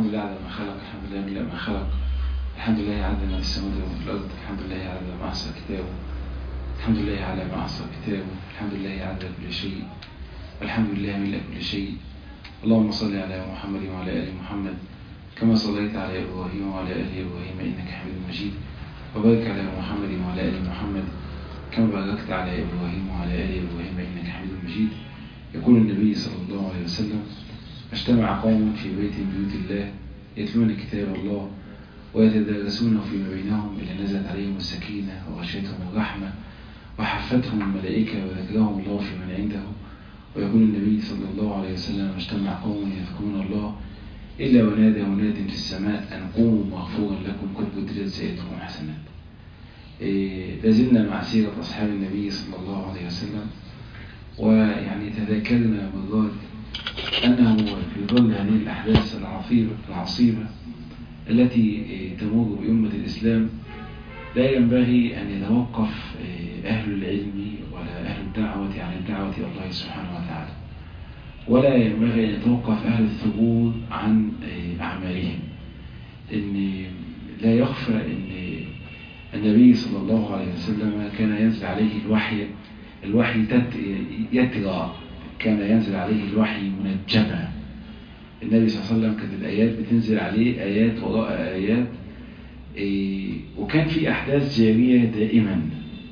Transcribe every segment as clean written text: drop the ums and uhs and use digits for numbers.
الحمد لله على ما خلق، الحمد لله من ما خلق، الحمد لله عدد ما في السماوات وفي الأرض، الحمد لله على ما أحصى كتابه، الحمد لله على ما أحصى كتابه، الحمد لله عدد كل شيء، الحمد لله ملء كل شيء. اللهم صل على محمد وعلى آل محمد كما صليت على إبراهيم وعلى آل إبراهيم إنك حميد مجيد، وبارك على محمد وعلى آل محمد كما باركت على إبراهيم وعلى آل إبراهيم إنك حميد مجيد. يقول النبي صلى الله عليه وسلم: اجتمع قوم في بيت من بيوت الله يتلون كتاب الله ويتدارسونه فيما بينهم إلا نزلت عليهم السكينة وغشيتهم الرحمة وحفتهم الملائكة وذكرهم الله في من عنده. ويقول النبي صلى الله عليه وسلم: اجتمع قوم يذكرون الله إلا ونادى مناد في السماء أن قوموا مغفورا لكم قد بدلت سيئاتكم حسنات. لازلنا مع سيرة أصحاب النبي صلى الله عليه وسلم، ويعني تذكرنا مرات أنه في ظل هذه الأحداث العصيبة التي تمر بأمة الإسلام لا ينبغي أن يتوقف أهل العلم ولا أهل الدعوة عن الدعوة إلى الله سبحانه وتعالى، ولا ينبغي أن يتوقف أهل الثبور عن أعمالهم. إن لا يخفى أن النبي صلى الله عليه وسلم كان ينزل عليه الوحي يترى، كان ينزل عليه الوحي منجما. النبي صلى الله عليه وسلم كانت الآيات بتنزل عليه آيات وراء آيات، وكان في أحداث جارية دائما،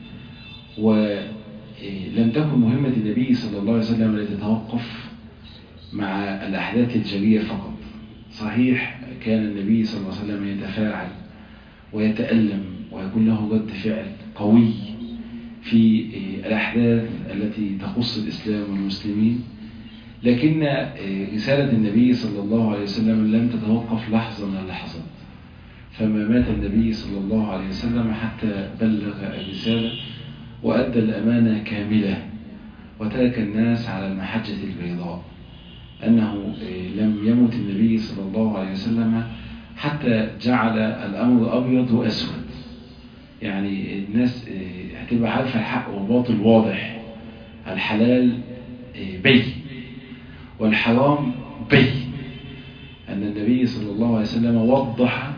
ولم تكن مهمة النبي صلى الله عليه وسلم لتتوقف مع الأحداث الجارية فقط. صحيح كان النبي صلى الله عليه وسلم يتفاعل ويتألم ويكون له رد فعل قوي في الأحداث التي تخص الإسلام والمسلمين، لكن رسالة النبي صلى الله عليه وسلم لم تتوقف لحظة من اللحظات. فما مات النبي صلى الله عليه وسلم حتى بلغ الرسالة وأدى الأمانة كاملة وترك الناس على المحجة البيضاء. أنه لم يمت النبي صلى الله عليه وسلم حتى جعل الأمر أبيض وأسود، يعني الناس هتبقى عارفة الحق والباطل واضح، الحلال بين والحرام بين. أن النبي صلى الله عليه وسلم وضح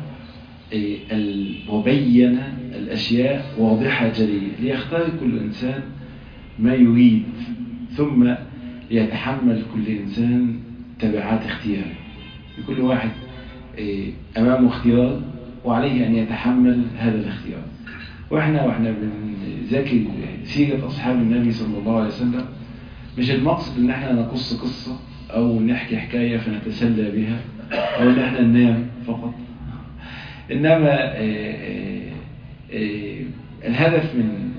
وبين الأشياء واضحة جلية ليختار كل إنسان ما يريد، ثم ليتحمل كل إنسان تبعات اختياره. لكل واحد أمامه اختيار وعليه أن يتحمل هذا الاختيار. وإحنا بنذاكر سيرة أصحاب النبي صلى الله عليه وسلم، مش المقصد إن احنا نقص قصة أو نحكي حكاية فنتسلى بها أو إن احنا ننام فقط، إنما الهدف من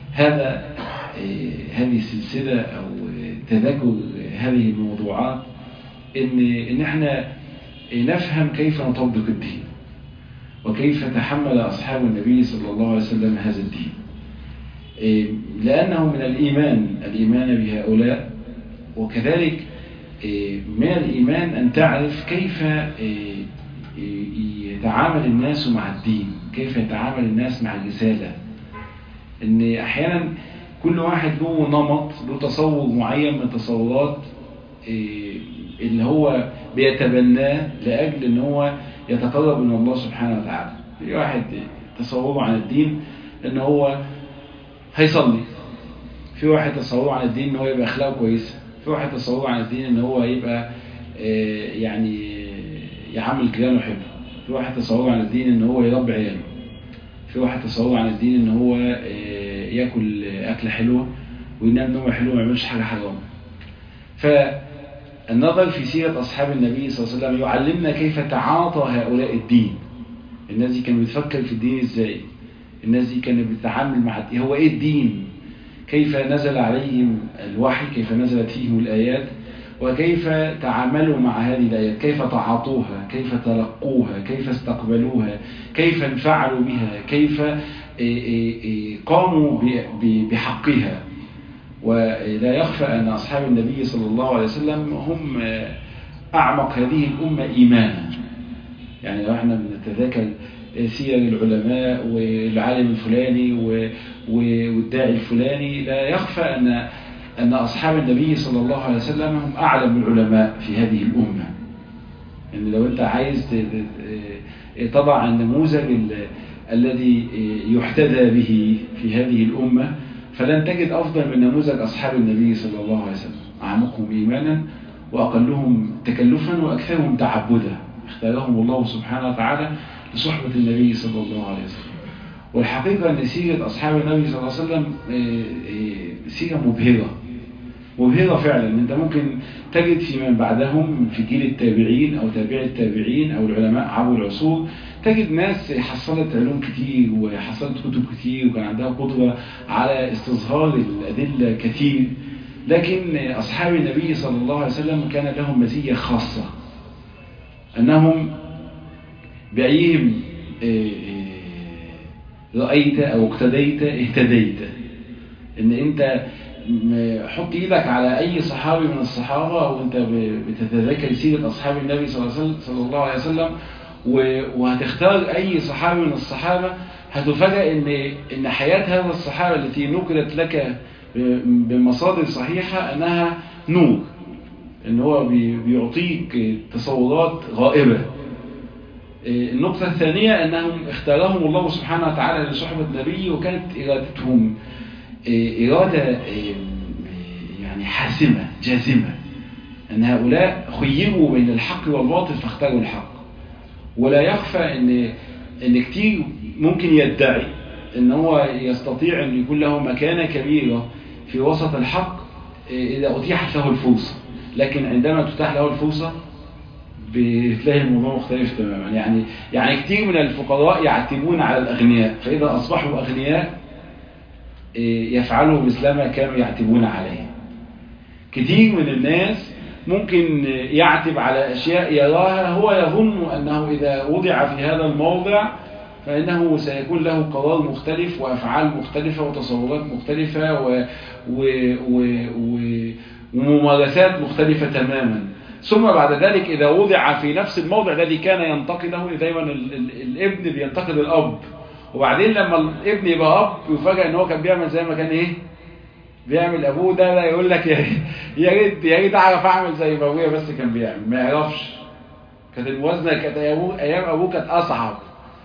هذه السلسلة أو تذكر هذه الموضوعات إن احنا نفهم كيف نطبق الدين وكيف تحمل أصحاب النبي صلى الله عليه وسلم هذا الدين، لأنه من الإيمان بهؤلاء. وكذلك من الإيمان أن تعرف كيف يتعامل الناس مع الدين، كيف يتعامل الناس مع الرسالة. إن أحيانا كل واحد له نمط، له تصور معين من تصورات اللي هو بيتبناه لأجل أن هو يتقرب من الله سبحانه وتعالى. في واحد تصوره عن الدين أن هو هيصلي، في واحد تصوره عن الدين أن هو يبقى أخلاقه كويسة، في واحد تصوره عن الدين أن هو يبقى يعني يعامل جيرانه حلو، في واحد تصوره عن الدين أن هو يربي عياله، في واحد تصوره عن الدين أن هو يأكل أكلة حلوة وينام نومة حلوة وما يعملش حاجة حرام. فالنظر في سيرة أصحاب النبي صلى الله عليه وسلم يعلمنا كيف تعاطى هؤلاء الدين. الناس دي كانت بتفكر في الدين إزاي، الناس دي كانت بتتعامل مع الدين. هو إيه الدين؟ كيف نزل عليهم الوحي، كيف نزلت فيهم الآيات، وكيف تعاملوا مع هذه الآيات، كيف تعاطوها، كيف تلقوها، كيف استقبلوها، كيف انفعلوا بها، كيف قاموا بحقها. ولا يخفى أن أصحاب النبي صلى الله عليه وسلم هم أعمق هذه الأمة إيمانا. يعني لو احنا بنتذاكر سير العلماء والعالم الفلاني والداعي الفلاني، لا يخفى أن أصحاب النبي صلى الله عليه وسلم هم أعلم العلماء في هذه الأمة. ان لو انت عايز تضع النموذج الذي يحتذى به في هذه الأمة، فلن تجد أفضل من نموذج أصحاب النبي صلى الله عليه وسلم، أعمقهم إيمانا وأقلهم تكلفا وأكثرهم تعبدا، اختارهم الله سبحانه وتعالى لصحبة النبي صلى الله عليه وسلم. والحقيقة أن سيرة أصحاب النبي صلى الله عليه وسلم سيرة مبهرة فعلا. أنت ممكن تجد في من بعدهم في جيل التابعين أو تابع التابعين أو العلماء عبر العصور، تجد ناس حصلت علوم كتير وحصلت كتب كتير وكان عندها قدرة على استصهار الأدلة كتير، لكن أصحاب النبي صلى الله عليه وسلم كان لهم مزية خاصة، أنهم بأيهم رأيت أو اقتديت اهتديت. إن أنت حط إيدك على أي صحابي من الصحابة وأنت بتتذكر سيرة أصحاب النبي صلى الله عليه وسلم، وهتختار أي صحابي من الصحابة، هتفاجأ إن حياة هذا الصحابة التي نقلت لك بمصادر صحيحة أنها نور، إن هو بيعطيك تصورات غائبة. النقطة الثانية أنهم اختارهم الله سبحانه وتعالى لصحبة النبي، وكانت إرادتهم إرادة يعني حاسمة جازمة، أن هؤلاء خيروا بين الحق والباطل فاختاروا الحق. ولا يخفى أن كتير ممكن يدعي أن هو يستطيع أن يكون له مكانة كبيرة في وسط الحق إذا أتيحت له الفرصة، لكن عندما تتاح له الفرصة بتلاقي الموضوع مختلف تماما. يعني كتير من الفقراء يعتبون على الأغنياء، فإذا أصبحوا أغنياء يفعلوا مثل ما كانوا يعتبون عليه. كتير من الناس ممكن يعتب على أشياء يراها هو يظن أنه إذا وضع في هذا الموضع فإنه سيكون له قرار مختلف وأفعال مختلفة وتصورات مختلفة وممارسات مختلفة تماما. ثم بعد ذلك إذا وضع في نفس الموضع الذي كان ينتقده، دايما الابن بينتقد الأب، وبعدين لما الابن يبقى أب يفاجأ إن هو كان بيعمل زي ما كان بيعمل أبوه. ده لا يقول لك يا ريت أعرف أعمل زي ما أبويا بس كان بيعمل، ما يعرفش. كانت الموازنة كانت أيام أبوه كانت أصعب.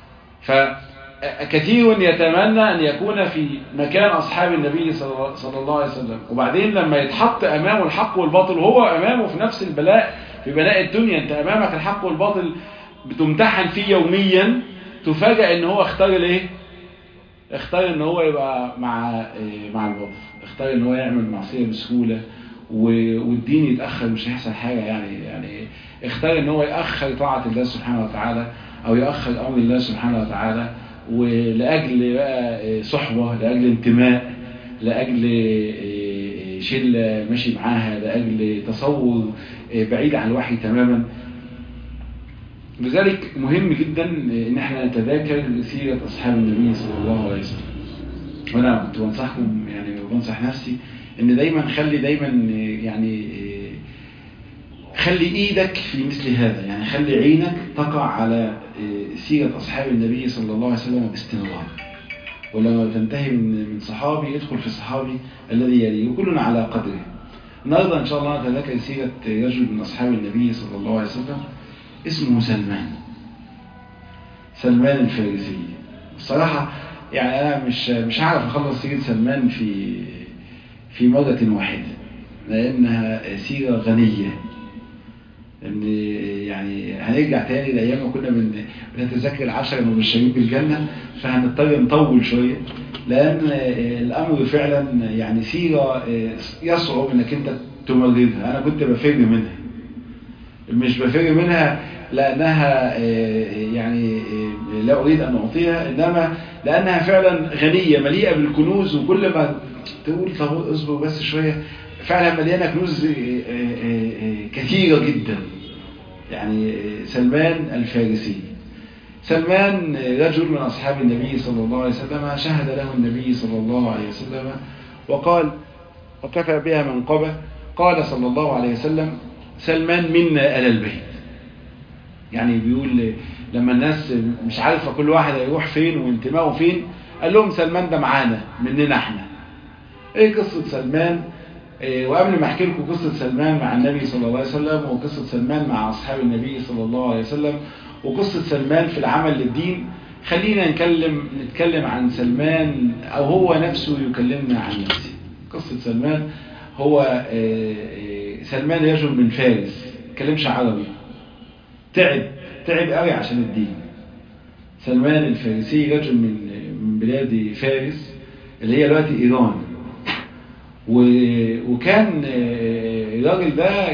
فكثير يتمنى أن يكون في مكان أصحاب النبي صلى الله عليه وسلم، وبعدين لما يتحط أمامه الحق والباطل، وهو أمامه في نفس البلاء في بلاء الدنيا، أنت أمامك الحق والباطل بتمتحن فيه يوميا، تفاجأ ان هو اختار ان هو يبقى مع الباطل، اختار ان هو يعمل معصية بسهولة والدين يتأخر مش هيحصل حاجة. يعني اختار ان هو يأخر طاعة الله سبحانه وتعالى او يأخر امر الله سبحانه وتعالى، ولأجل بقى صحبة، لأجل انتماء، لأجل شلة ماشي معاها، لأجل تصور بعيد عن الوحي تماما. لذلك مهم جدا ان احنا نتذاكر سيرة اصحاب النبي صلى الله عليه وسلم. وانا كنت بنصحكم يعني وبنصح نفسي ان دايما خلي ايدك في مثل هذا، يعني خلي عينك تقع على سيرة اصحاب النبي صلى الله عليه وسلم باستمرار، ولما تنتهي من صحابي ادخل في صحابي الذي يليه، وكلنا على قدره. النهارده ان شاء الله نتذاكر سيرة رجل من اصحاب النبي صلى الله عليه وسلم اسمه سلمان الفارسي. الصراحة يعني أنا مش هعرف أخلص سيرة سلمان في مرة واحدة، لأنها سيرة غنية. يعني هنرجع تاني لأيام ما كنا بنتذكر العشرة المبشرين بالجنة، فهنضطر نطول شوية، لأن الأمر فعلا يعني سيرة يصعب إنك أنت تمررها. أنا كنت بفر منها، مش بفر منها لأنها يعني لا أريد أن أعطيها، إنما لأنها فعلا غنية مليئة بالكنوز، وكل ما تقول طب اصبر بس شوية فعلا مليانة كنوز كثيرة جدا. يعني سلمان الفارسي، سلمان رجل من أصحاب النبي صلى الله عليه وسلم، شهد له النبي صلى الله عليه وسلم وقال وكفى بها منقبة، قال صلى الله عليه وسلم سلمان منا آل البيت. يعني بيقول لما الناس مش عارفة كل واحد هيروح فين وانتمائه فين، قال لهم سلمان ده معانا مننا احنا. ايه قصة سلمان؟ وقبل ما احكي لكم قصة سلمان مع النبي صلى الله عليه وسلم، وقصة سلمان مع أصحاب النبي صلى الله عليه وسلم، وقصة سلمان في العمل للدين، خلينا نتكلم عن سلمان، أو هو نفسه يكلمنا عن نفسه. قصة سلمان، هو سلمان رجل من فارس، كلمش عربي، تعب قوي عشان الدين. سلمان الفارسي رجل من بلاد فارس اللي هي دلوقتي إيران. وكان الراجل ده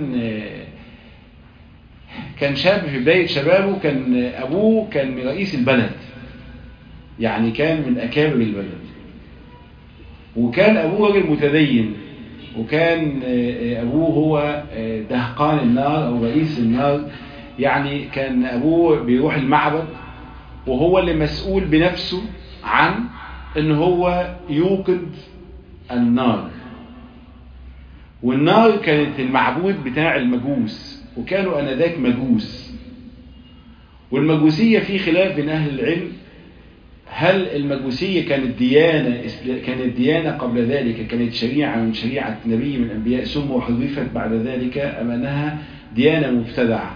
كان شاب في بداية شبابه، كان أبوه كان رئيس البلد، يعني كان من أكابر البلد، وكان أبوه راجل متدين، وكان أبوه هو دهقان النار أو رئيس النار. يعني كان أبوه بيروح المعبد، وهو اللي مسؤول بنفسه عن إن هو يوقد النار. والنار كانت المعبود بتاع المجوس، وكانوا آنذاك مجوس. والمجوسية في خلاف بين أهل العلم، هل المجوسية كانت ديانة قبل ذلك، كانت شريعة من شريعة نبي من الأنبياء ثم حذفت بعد ذلك، أم أنها ديانة مبتدعة؟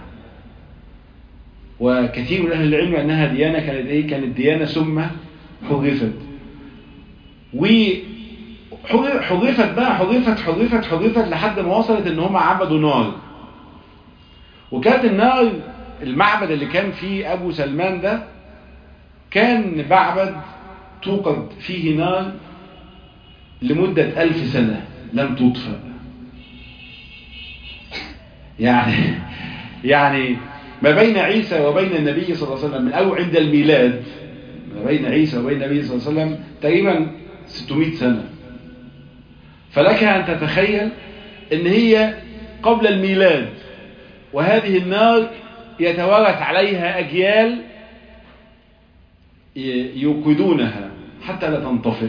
وكثير من أهل العلم أنها ديانة كانت ديانة ثم حذفت. حذفت لحد ما وصلت ان هم عبدوا نار. وكانت النار، المعبد اللي كان فيه ابو سلمان ده، كان معبد توقد فيه نار لمدة 1000 سنة لم تطفأ. يعني ما بين عيسى وبين النبي صلى الله عليه وسلم، او عند الميلاد، ما بين عيسى وبين النبي صلى الله عليه وسلم تقريبا 600 سنة. فلك أن تتخيل أن هي قبل الميلاد، وهذه النار يتوارث عليها أجيال يوقدونها حتى لا تنطفئ.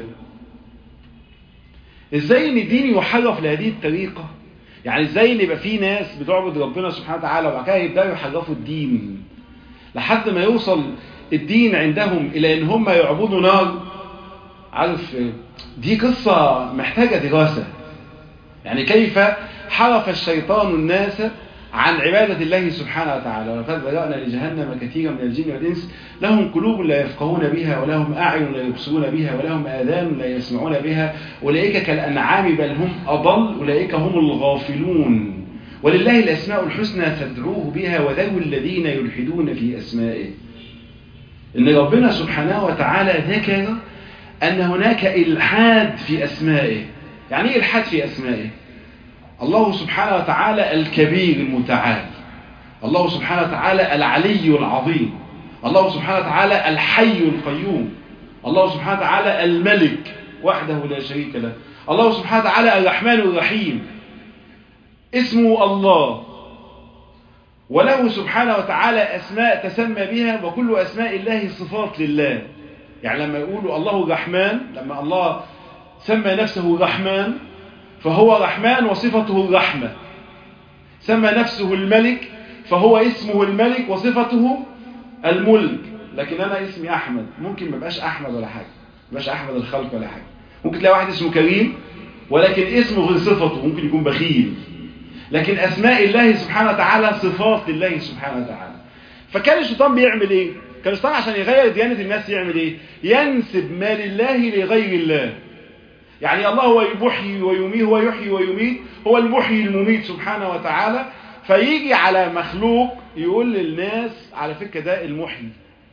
إزاي أن الدين يحرف لهذه الطريقة؟ يعني إزاي أن يبقى في ناس بتعبد ربنا سبحانه وتعالى، وبعد كده يبدأوا يحرفوا الدين لحد ما يوصل الدين عندهم إلى أن هم يعبدوا نار؟ عارف، دي قصة محتاجة دراسة. يعني كيف حرف الشيطان الناس عن عبادة الله سبحانه وتعالى. ولقد ذرأنا لجهنم كثيرا من الجن والإنس لهم قلوب لا يفقهون بها، ولهم أعين لا يبصرون بها، ولهم آذان لا يسمعون بها، أولئك كالأنعام بل هم أضل، أولئك هم الغافلون. ولله الأسماء الحسنى فادعوه بها وذروا الذين يلحدون في أسمائه. إن ربنا سبحانه وتعالى ذكر أن هناك إلحاد في أسمائه. يعني إيه إلحاد في أسمائه؟ الله سبحانه وتعالى الكبير المتعال، الله سبحانه وتعالى العلي العظيم، الله سبحانه وتعالى الحي القيوم، الله سبحانه وتعالى الملك وحده لا شريك له، الله سبحانه وتعالى الرحمن الرحيم. اسمه الله، وله سبحانه وتعالى أسماء تسمى بها، وكل أسماء الله صفات لله. يعني لما يقولوا الله الرحمن، لما الله سمى نفسه الرحمن فهو رحمن وصفته الرحمة. سمى نفسه الملك فهو اسمه الملك وصفته الملك. لكن أنا اسمي أحمد، ممكن ما بقاش أحمد ولا حاجة، ما بقاش أحمد الخلق ولا حاجة. ممكن تلاقي واحد اسمه كريم ولكن اسمه غير صفته، ممكن يكون بخيل. لكن أسماء الله سبحانه وتعالى صفات لله سبحانه وتعالى. فكان الشيطان بيعمل إيه؟ كان الشيطان عشان يغير ديانة الناس يعمل إيه؟ ينسب ما لله لغير الله. يعني الله هو يحيي ويميت، هو يحيي ويميت، هو المحيي المميت سبحانه وتعالى. فيجي على مخلوق يقول للناس على فكرة ده المحيي.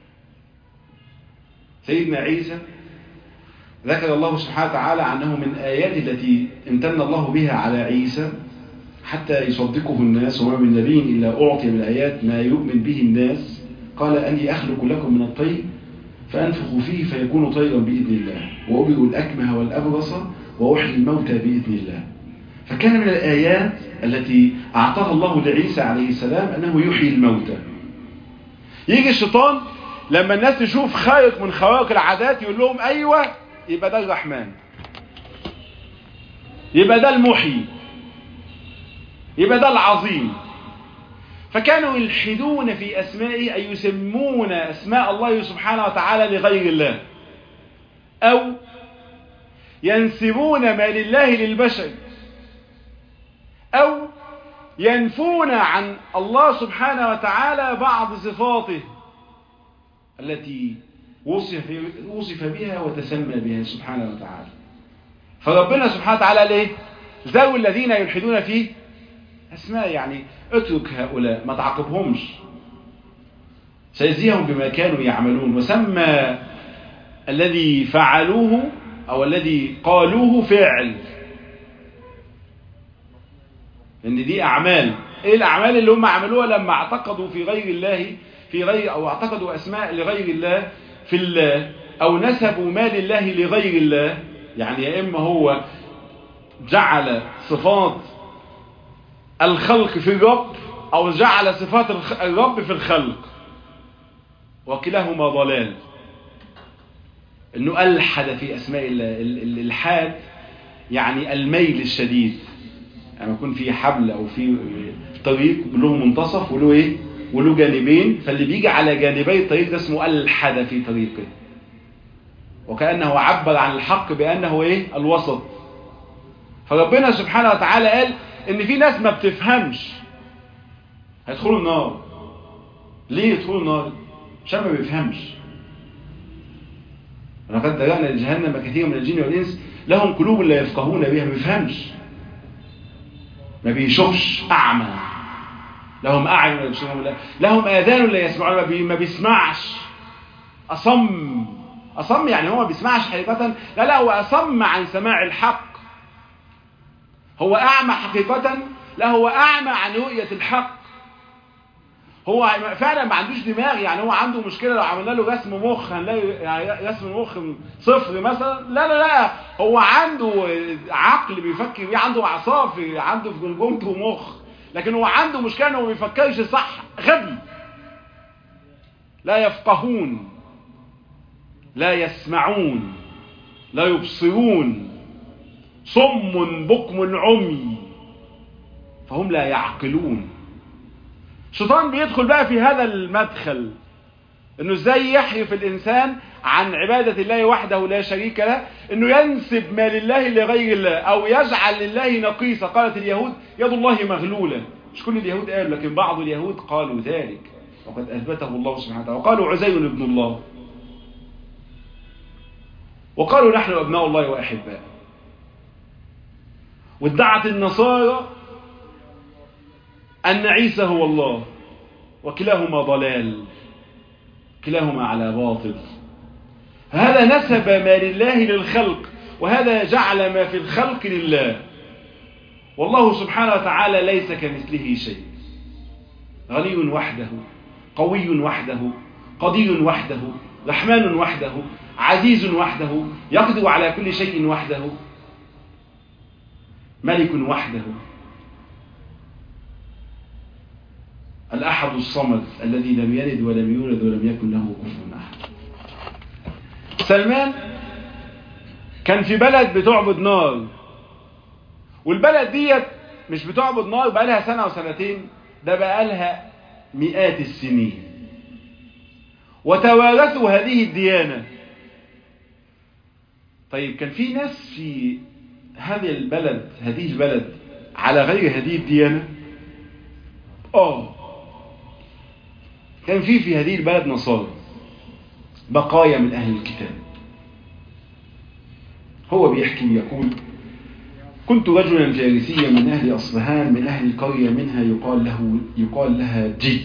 سيدنا عيسى ذكر الله سبحانه وتعالى عنه من آيات التي امتن الله بها على عيسى حتى يصدقه الناس، وما من نبي إلا أعطي من الآيات ما يؤمن به الناس. قال أني أخلق لكم من الطير فأنفخ فيه فيكون طيرا بإذن الله، وأبرئ الأكمه والأبرص وأحيي الموتى بإذن الله. فكان من الآيات التي أعطاها الله لعيسى عليه السلام أنه يحيي الموتى. يجي الشيطان لما الناس تشوف خارق من خوارق العادات يقول لهم أيوة، يبقى ده الرحمن، يبقى ده المحيي، يبقى ده العظيم. فكانوا يلحدون في أسمائه، أي يسمون أسماء الله سبحانه وتعالى لغير الله، أو ينسبون ما لله للبشر. أو ينفون عن الله سبحانه وتعالى بعض صفاته التي وصف بها وتسمى بها سبحانه وتعالى. فربنا سبحانه وتعالى قال ايه؟ ذو الذين يلحدون في اسماء، يعني اترك هؤلاء ما تعاقبهمش، سيجزيهم بما كانوا يعملون. وسمى الذي فعلوه او الذي قالوه فعل، لان دي اعمال. ايه الاعمال اللي هم عملوها لما اعتقدوا في غير الله، او اعتقدوا اسماء لغير الله في الله، او نسبوا ما لله لغير الله؟ يعني يا اما هو جعل صفات الخلق في الرب، او جعل صفات الرب في الخلق، وكلاهما ضلال. انه الحد في اسماء الله. الالحاد يعني الميل الشديد، يعني يكون في حبل او في طريق له منتصف وله ايه، وله جانبين، فاللي بيجي على جانبي الطريق ده اسمه الحد في طريقه، وكأنه عبر عن الحق بأنه ايه، الوسط. فربنا سبحانه وتعالى قال ان في ناس ما بتفهمش هيدخلوا النار. ليه يدخلوا النار؟ عشان ما بيفهمش. لقد ذرأنا لجهنم كثيرا من الجن والإنس لهم قلوب لا يفقهون بها، ما بيفهمش، ما بيشوفش، أعمى. لهم أعين لا يبصرون بها، لهم آذان لا يسمعون، ما بيسمعش، أصم يعني هو ما بيسمعش حقيقة، لا هو أصم عن سماع الحق. هو أعمى حقيقة، لا هو أعمى عن رؤية الحق. هو فعلا ما عندوش دماغ، يعني هو عنده مشكلة. لو عملنا له رسم مخ هنلاقي يعني رسم مخ 0 مثلا. لا هو عنده عقل بيفكر بيه، عنده أعصاب، عنده في جمجمته مخ، لكن هو عنده مشكلة انه ما بيفكرش صح، غبي. لا يفقهون، لا يسمعون، لا يبصرون، صم بكم عمي فهم لا يعقلون. الشيطان بيدخل بقى في هذا المدخل، انه ازاي يحرف الانسان عن عبادة الله وحده لا شريك له، انه ينسب ما لله لغير الله، او يجعل لله نقيصة. قالت اليهود يد الله مغلولة. مش كل اليهود قالوا، لكن بعض اليهود قالوا ذلك، وقد اثبته الله سبحانه وتعالى. وقالوا عزير ابن الله، وقالوا نحن ابناء الله واحباء. وادعت النصارى أن عيسى هو الله، وكلاهما ضلال، كلاهما على باطل. هذا نسب ما لله للخلق، وهذا جعل ما في الخلق لله. والله سبحانه وتعالى ليس كمثله شيء. غني وحده، قوي وحده، قدير وحده، رحمن وحده، عزيز وحده، يقدر على كل شيء وحده، ملك وحده، الأحد الصمد الذي لم يلد ولم يولد ولم يكن له كفوا أحد. سلمان كان في بلد بتعبد نار، والبلد ديت مش بتعبد نار بقى لها سنة وسنتين، ده بقى لها مئات السنين، وتوارثوا هذه الديانة. طيب كان في ناس في هذه البلد على غير هذه الديانة؟ كان في هذه البلد نصارى، بقايا من أهل الكتاب. هو بيحكي يقول: كنت رجلا فارسيا من أهل أصبهان، من أهل القرية منها يقال لها جي.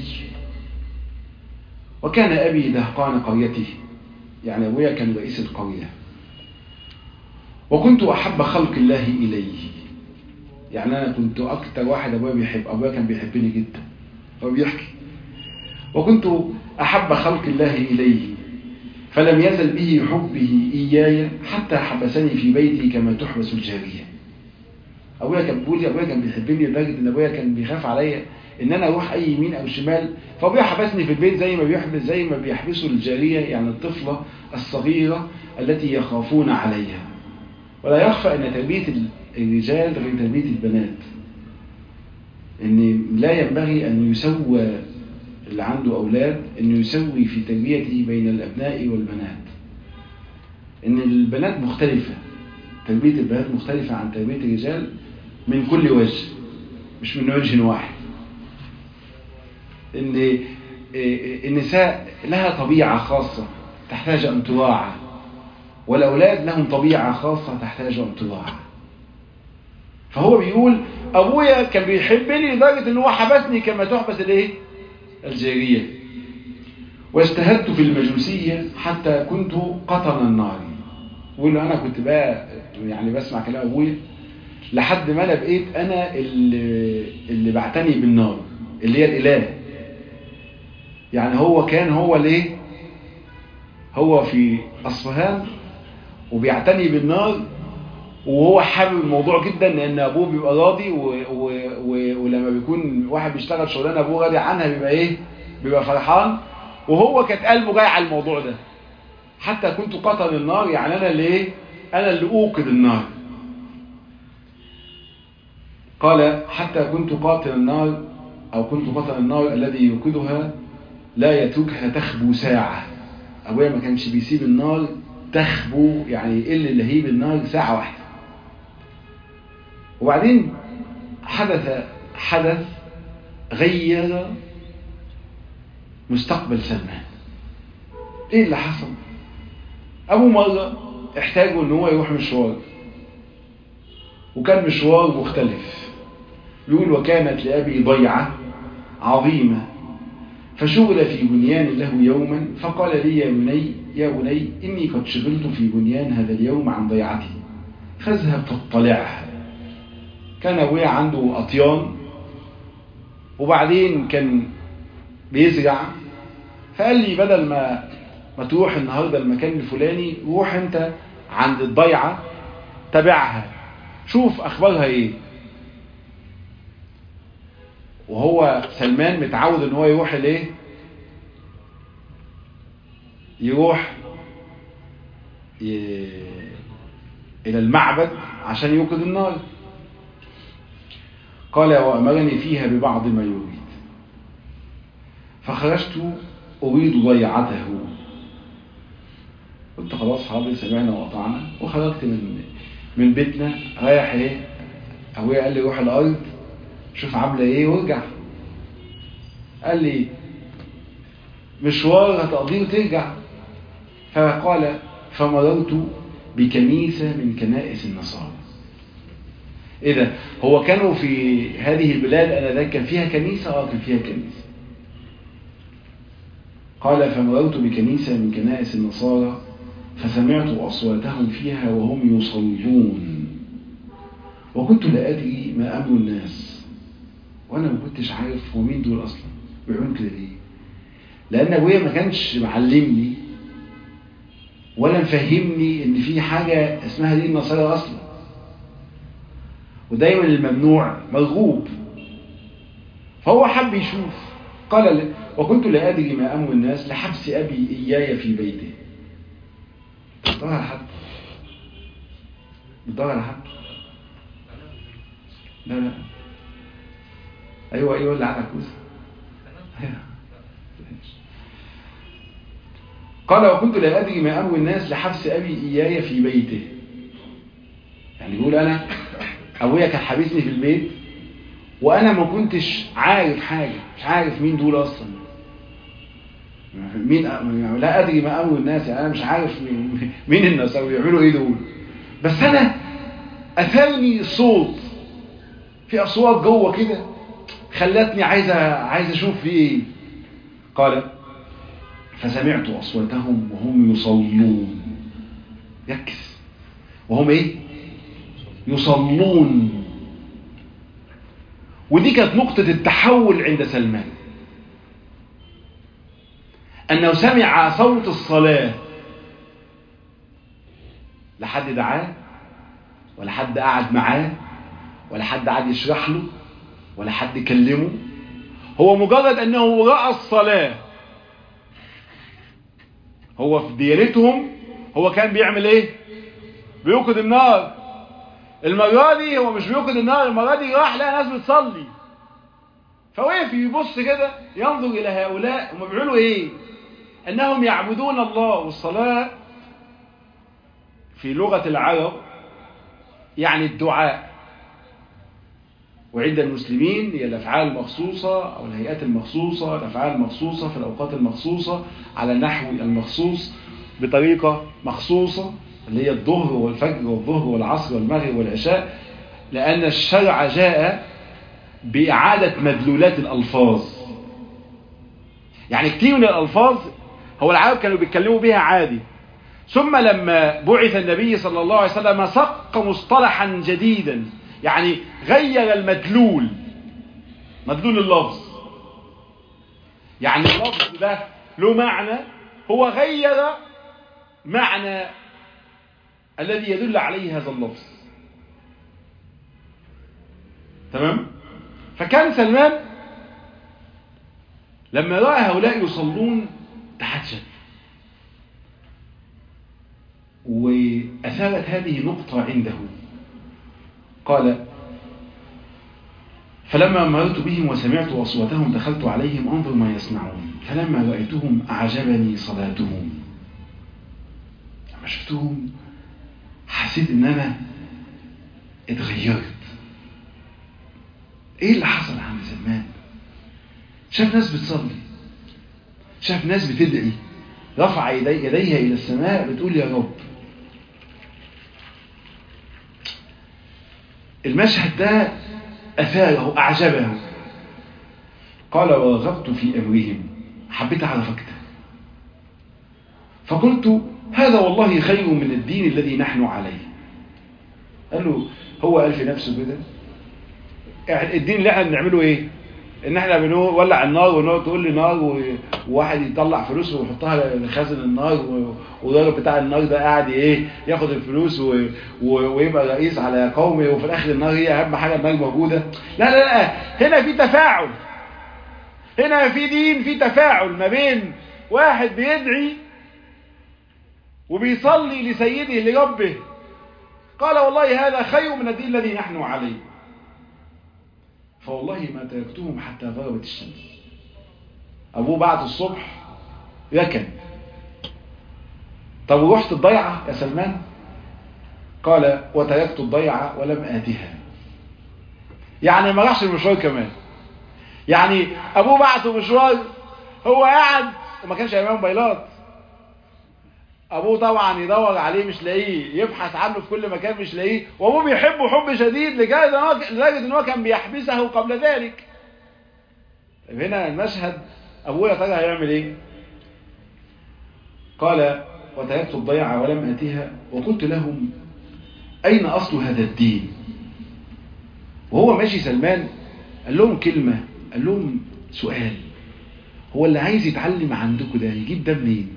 وكان أبي دهقان قريته، يعني أبويا كان رئيس القرية. وكنت أحب خلق الله إليه، يعني أنا كنت أكتر واحد أبويا كان بيحبني جدا. هو بيحكي: وكنت أحب خلق الله إليه، فلم يزل به حبه إياي حتى حبسني في بيتي كما تحبس الجارية. أبويا كان بيحبني لدرجة إن أبويا كان بيخاف عليا إن أنا أروح أي يمين أو شمال، فأبويا حبسني في البيت زي ما بيحبسوا الجارية، يعني الطفلة الصغيرة التي يخافون عليها. ولا يخفى أن تربية الرجال غير تربية البنات، إن لا ينبغي أن يسوى اللي عنده أولاد، إنه يسوي في تربيته بين الأبناء والبنات. إن البنات مختلفة، تربية البنات مختلفة عن تربية الرجال من كل وجه. مش من وجه واحد. ان النساء لها طبيعة خاصة تحتاج أن تراعى، والأولاد لهم طبيعة خاصة تحتاج أن تراعى. فهو بيقول أبويا كان بيحبني لدرجة أنه حبسني كما تحبس الجارية، واجتهدت في المجوسية حتى كنت قطن النار. بيقول له أنا كنت بقى يعني بسمع كلام أبويا لحد ما أنا بقيت أنا اللي بعتني بالنار، اللي هي الإله. يعني هو كان هو في أصفهان وبيعتني بالنار، وهو حابب الموضوع جدا لأن أبوه بيبقى راضي، ولما بيكون واحد بيشتغل شغلانة أبوه راضي عنها بيبقى فرحان، وهو كانت قلبه جاي على الموضوع ده. حتى كنت قطن النار، يعني أنا اللي أوقد النار. قال حتى كنت قاطن النار أو كنت قطن النار الذي يوقدها لا يتركها تخبو ساعة. أبويا ما كانش بيسيب النار تخبو، يعني يقل لهيب النار ساعة واحدة. وبعدين حدث غير مستقبل سلمان. ايه اللي حصل؟ ابو مرة احتاجوا ان هو يروح مشوار، وكان مشوار مختلف. يقول وكانت لأبي ضيعة عظيمة فشغل في بنيان له يوما، فقال لي يا بني إني قد شغلت في بنيان هذا اليوم عن ضيعتي فاذهب فاطلعها. كان أبويا عنده أطيان، وبعدين كان بيزرع، فقال لي بدل ما تروح النهاردة المكان الفلاني، روح انت عند الضيعة تابعها شوف أخبارها ايه. وهو سلمان متعود ان هو يروح الى المعبد عشان يوقد النار. قال وأمرني فيها ببعض ما يريد، فخرجت أريد ضيعته. قلت خلاص حاضر سمعنا وقطعنا، وخرجت من بيتنا رايح أبويا قال لي روح الأرض شوف عاملة ايه وارجع. قال لي مشوار هتقضيه وترجع. فقال فمررت بكنيسة من كنائس النصارى. ايه ده؟ هو كانوا في هذه البلاد انذاك كان فيها كنيسة؟ كان فيها كنيسة. قال فمررت بكنيسة من كنائس النصارى فسمعت أصواتهم فيها وهم يصلون، وكنت لا أدري ما أمر الناس، وأنا ما كنتش عارف هو مين دول أصلا بيعملوا كده ليه، لأن أبويا ما كانش معلمني ولا مفهمني إن في حاجة اسمها دين النصارى أصلا، ودايما الممنوع مرغوب. فهو حب يشوف. قال وكنت لا أدري ما أمر الناس لحبس أبي إياي في بيته. بتدور على حد؟ بتدور على حد؟ لا أيوة اللي على كوسة. قال وكنت لا أدري ما أمر الناس لحبس أبي إياي في بيته. يعني يقول أنا أبويا كان حابسني في البيت وأنا ما كنتش عارف حاجة، مش عارف مين دول أصلا، مين لا أدري ما أمر الناس، يعني أنا مش عارف مين الناس أو يعملوا إيه دول. بس أنا أثرني صوت، في أصوات جوه كده خلتني عايز أشوف في إيه. قال فسمعت أصواتهم وهم يصلون. يكس وهم إيه؟ يصلون. ودي كانت نقطة التحول عند سلمان، أنه سمع صوت الصلاة. لا حد دعاه ولا حد قعد معاه ولا حد قعد يشرح له ولا حد كلمه، هو مجرد أنه رأى الصلاة. هو في ديانتهم هو كان بيعمل إيه؟ بيوقد النار. المرة دي هو مش بيوقد النار، المرة دي راح لقى ناس بتصلي، فوقف يبص كده ينظر إلى هؤلاء هم بيعملوا إيه؟ أنهم يعبدون الله. والصلاة في لغة العرب يعني الدعاء، وعند المسلمين هي الأفعال المخصوصة أو الهيئات المخصوصة، الأفعال المخصوصة في الأوقات المخصوصة على النحو المخصوص بطريقة مخصوصة اللي هي الظهر والفجر والظهر والعصر والمغرب والعشاء، لأن الشرع جاء بإعادة مدلولات الألفاظ. يعني كتير من الألفاظ هو العرب كانوا بيتكلموا بها عادي، ثم لما بعث النبي صلى الله عليه وسلم صق مصطلحا جديدا، يعني غير المدلول، مدلول اللفظ. يعني اللفظ ده له معنى، هو غير معنى الذي يدل عليه هذا اللفظ. تمام؟ فكان سلمان لما رأى هؤلاء يصلون تحجب، وأثارت هذه نقطة عنده. قال: فلما مررت بهم وسمعت أصواتهم دخلت عليهم أنظر ما يصنعون، فلما رأيتهم أعجبني صلاتهم. لما شفتهم حسيت إن أنا اتغيرت. إيه اللي حصل عند سلمان؟ شاف ناس بتصلي، شاف ناس بتدعي، رفع يديها إلى السماء بتقول يا رب. المشهد ده أثاره، أعجبه. قال: ورغبت في أمرهم، حبيت أعرف أكتر، فقلت: هذا والله خير من الدين الذي نحن عليه. قال له: هو قال في نفسه كده، الدين اللي احنا بنعمله ايه؟ ان احنا بنولع النار ونقعد تقول لي نار، وواحد يطلع فلوس ويحطها لخازن النار، والراجل بتاع النار ده قاعد ايه ياخد الفلوس ويبقى رئيس على قومه، وفي الاخر النار هي اهم حاجه، النار موجوده. لا لا لا، هنا في تفاعل، هنا في دين، في تفاعل ما بين واحد بيدعي وبيصلي لسيده لربه. قال: والله هذا خير من الدين الذي نحن عليه، فوالله ما تركتهم حتى غربت الشمس. أبوه بعد الصبح ركن. طب ورحت الضيعة يا سلمان؟ قال: وتركت الضيعة ولم آتها. يعني ما راحش المشوار كمان. يعني أبوه بعته مشوار، هو قاعد وما كانش أيام موبايلات. أبوه طبعا يدور عليه مش لاقيه، يبحث عنه في كل مكان مش لاقيه، وأبوه بيحبه حب شديد لدرجة إن هو كان بيحبسه قبل ذلك. طيب هنا المشهد، أبوه يا ترى هيعمل إيه؟ قال: وتركت الضيعة ولم آتها وقلت لهم: أين أصل هذا الدين؟ وهو ماشي سلمان قال لهم كلمة، قال لهم سؤال: هو اللي عايز يتعلم عندكم ده يجيب ده منين؟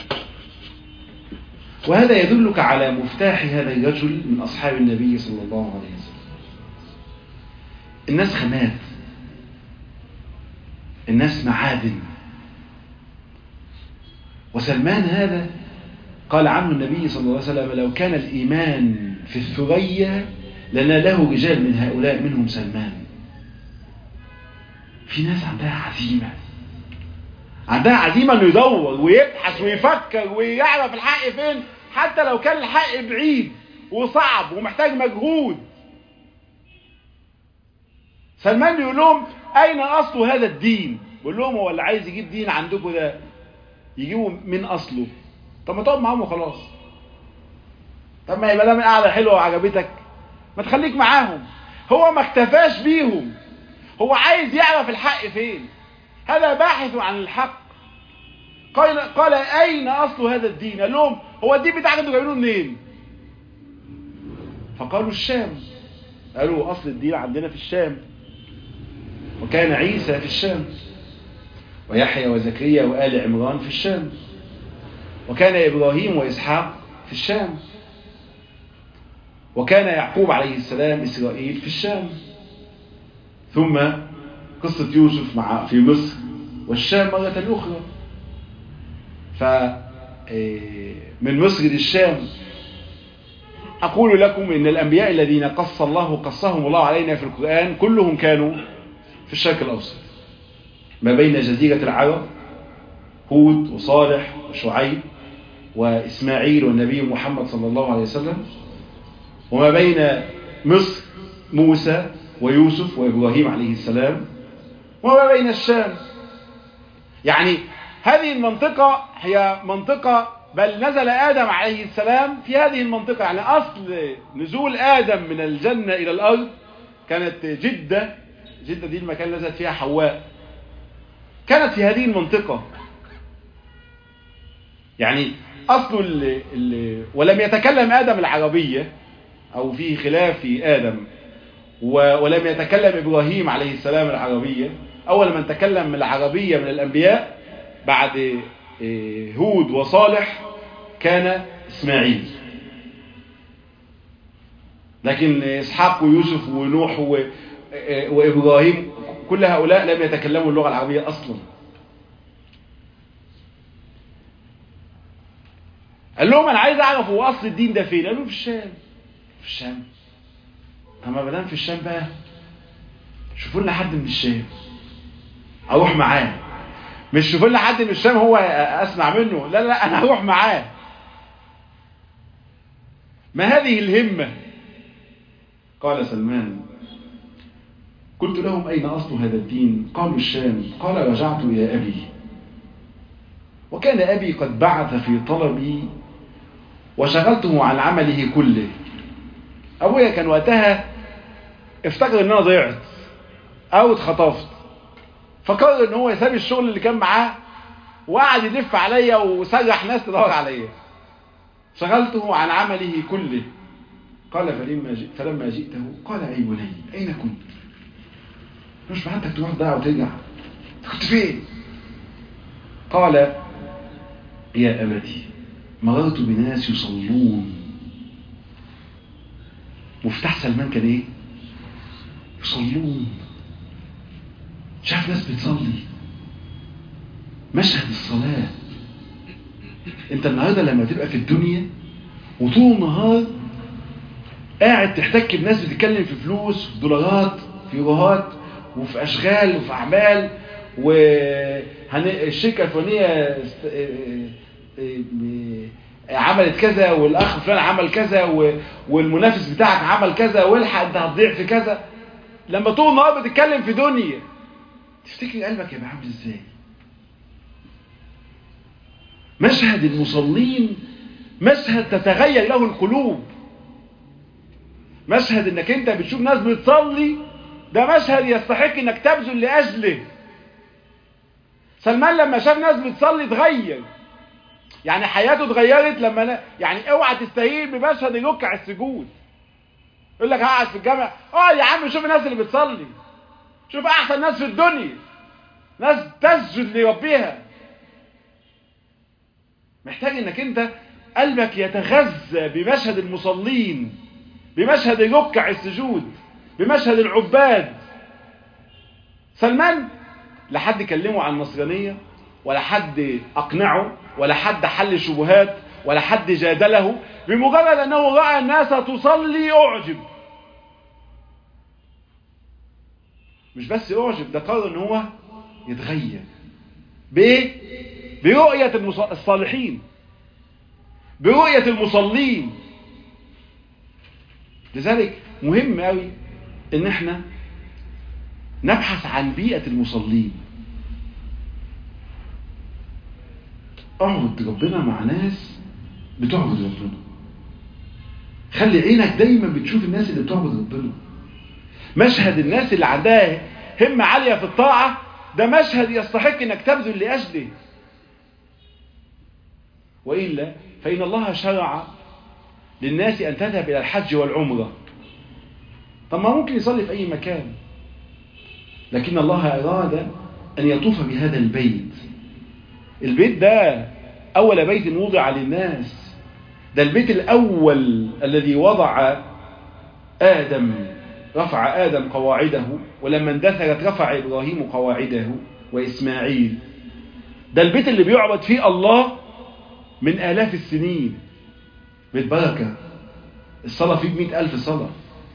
وهذا يدلك على مفتاح هذا الرجل من أصحاب النبي صلى الله عليه وسلم. الناس خامات، الناس معادن. وسلمان هذا قال عنه النبي صلى الله عليه وسلم: لو كان الإيمان في الثريا لناله رجال من هؤلاء منهم سلمان. في ناس عندها عزيمة، عندها عزيمة انه يدور ويبحث ويفكر ويعرف الحق فين، حتى لو كان الحق بعيد وصعب ومحتاج مجهود. سلمان يقول لهم: أين أصل هذا الدين؟ بيقول لهم: هو اللي عايز يجيب دين عندكم ده يجيبه من أصله. طب ما تقعد معاهم وخلاص. طب ما يبقى ده من قاعدة حلوة وعجبتك، ما تخليك معاهم. هو ما اكتفاش بيهم، هو عايز يعرف الحق فين. هذا باحث عن الحق. قال: أين أصل هذا الدين؟ قال لهم: هو الدين بتاعك انتوا جايبينه منين؟ فقالوا: الشام. قالوا: أصل الدين عندنا في الشام. وكان عيسى في الشام، ويحيى وزكريا وآل عمران في الشام، وكان إبراهيم وإسحاق في الشام، وكان يعقوب عليه السلام إسرائيل في الشام. ثم قصة يوسف في مصر والشام مرة أخرى. فمن مصر للشام أقول لكم إن الأنبياء الذين قصهم الله علينا في القرآن كلهم كانوا في الشرق الأوسط، ما بين جزيرة العرب هود وصالح وشعيب وإسماعيل والنبي محمد صلى الله عليه وسلم، وما بين مصر موسى ويوسف وإبراهيم عليه السلام، وما بين الشام. يعني هذه المنطقة هي منطقة، بل نزل آدم عليه السلام في هذه المنطقة. يعني أصل نزول آدم من الجنة إلى الأرض كانت جدة. جدة دي المكان اللي نزلت فيها حواء، كانت في هذه المنطقة. يعني أصل ولم يتكلم آدم العربية، أو فيه خلاف في آدم، ولم يتكلم إبراهيم عليه السلام العربية. أول من تكلم العربية من الأنبياء بعد هود وصالح كان إسماعيل، لكن إسحاق ويوسف ونوح وإبراهيم كل هؤلاء لم يتكلموا اللغة العربية أصلا. قال لهم أنا عايز أعرف هو أصل الدين ده فين؟ قالوا في الشام. في الشام؟ أما بدام في الشام بقى شوفوا لنا حد من الشام أروح معاه. مش شوفوا لنا حد من الشام هو أسمع منه، لا لا، أنا أروح معاه. ما هذه الهمة؟ قال سلمان: قلت لهم أين أصل هذا الدين؟ قالوا الشام. قال: رجعت إلى أبي، وكان أبي قد بعث في طلبي وشغلته عن عمله كله. أبويا كان وقتها افتكر ان انا ضيعت او اتخطفت، فقرر ان هو يساب الشغل اللي كان معاه وقعد يلف عليا وسرح ناس تدور عليا. شغلته عن عمله كله. قال: فلما جئته قال: أي بني أين كنت؟ مش بعدك تروح ضاع وترجع، كنت فين؟ قال: يا أبتي مررت بناس يصلون. مفتاح سلمان كان ايه؟ يصلون. شاف ناس بتصلي. مشهد الصلاة. انت النهارده لما تبقى في الدنيا وطول النهار قاعد تحتك بناس بتتكلم في فلوس، في دولارات، في يوروهات، وفي اشغال وفي اعمال، والشركه الفلانيه عملت كذا، والاخ فلان عمل كذا، والمنافس بتاعك عمل كذا، والحق انت هتضيع في كذا. لما طول النهار بتتكلم في دنيا تفتكر قلبك يبقى عامل ازاي؟ مشهد المصلين مشهد تتغير له القلوب. مشهد انك انت بتشوف ناس بتصلي، ده مشهد يستحق انك تبذل لاجله. سلمان لما شاف ناس بتصلي اتغير، يعني حياته اتغيرت. لما يعني اوعى تستهين بمشهد ركع السجود. يقول لك هقعد في الجامع، يا عم شوف الناس اللي بتصلي، شوف احسن ناس في الدنيا، ناس تسجد لربها. محتاج انك انت قلبك يتغذى بمشهد المصلين، بمشهد ركع السجود، بمشهد العباد. سلمان لا حد كلمه عن النصرانية، ولا حد اقنعه، ولا حد حل شبهات، ولا حد جادله. بمجرد انه رأى الناس تصلي اعجب. مش بس اعجب، ده قرر ان هو يتغير. بايه؟ برؤية الصالحين، برؤية المصلين. لذلك مهم قوي ان احنا نبحث عن بيئة المصلين. اعبد ربنا مع ناس بتعبد ربنا. خلي عينك دايما بتشوف الناس اللي بتعبد ربنا. مشهد الناس اللي عندها همة عالية في الطاعة، ده مشهد يستحق انك تبذل لأجله. وإلا فإن الله شرع للناس أن تذهب إلى الحج والعمرة. طب ما ممكن يصلي في أي مكان، لكن الله أراد أن يطوف بهذا البيت. البيت ده أول بيت وضع للناس، ده البيت الأول الذي وضع آدم، رفع آدم قواعده، ولما اندثرت رفع إبراهيم قواعده وإسماعيل. ده البيت اللي بيعبد فيه الله من آلاف السنين، بيت بركة. الصلاة فيه 100,000 صلاة.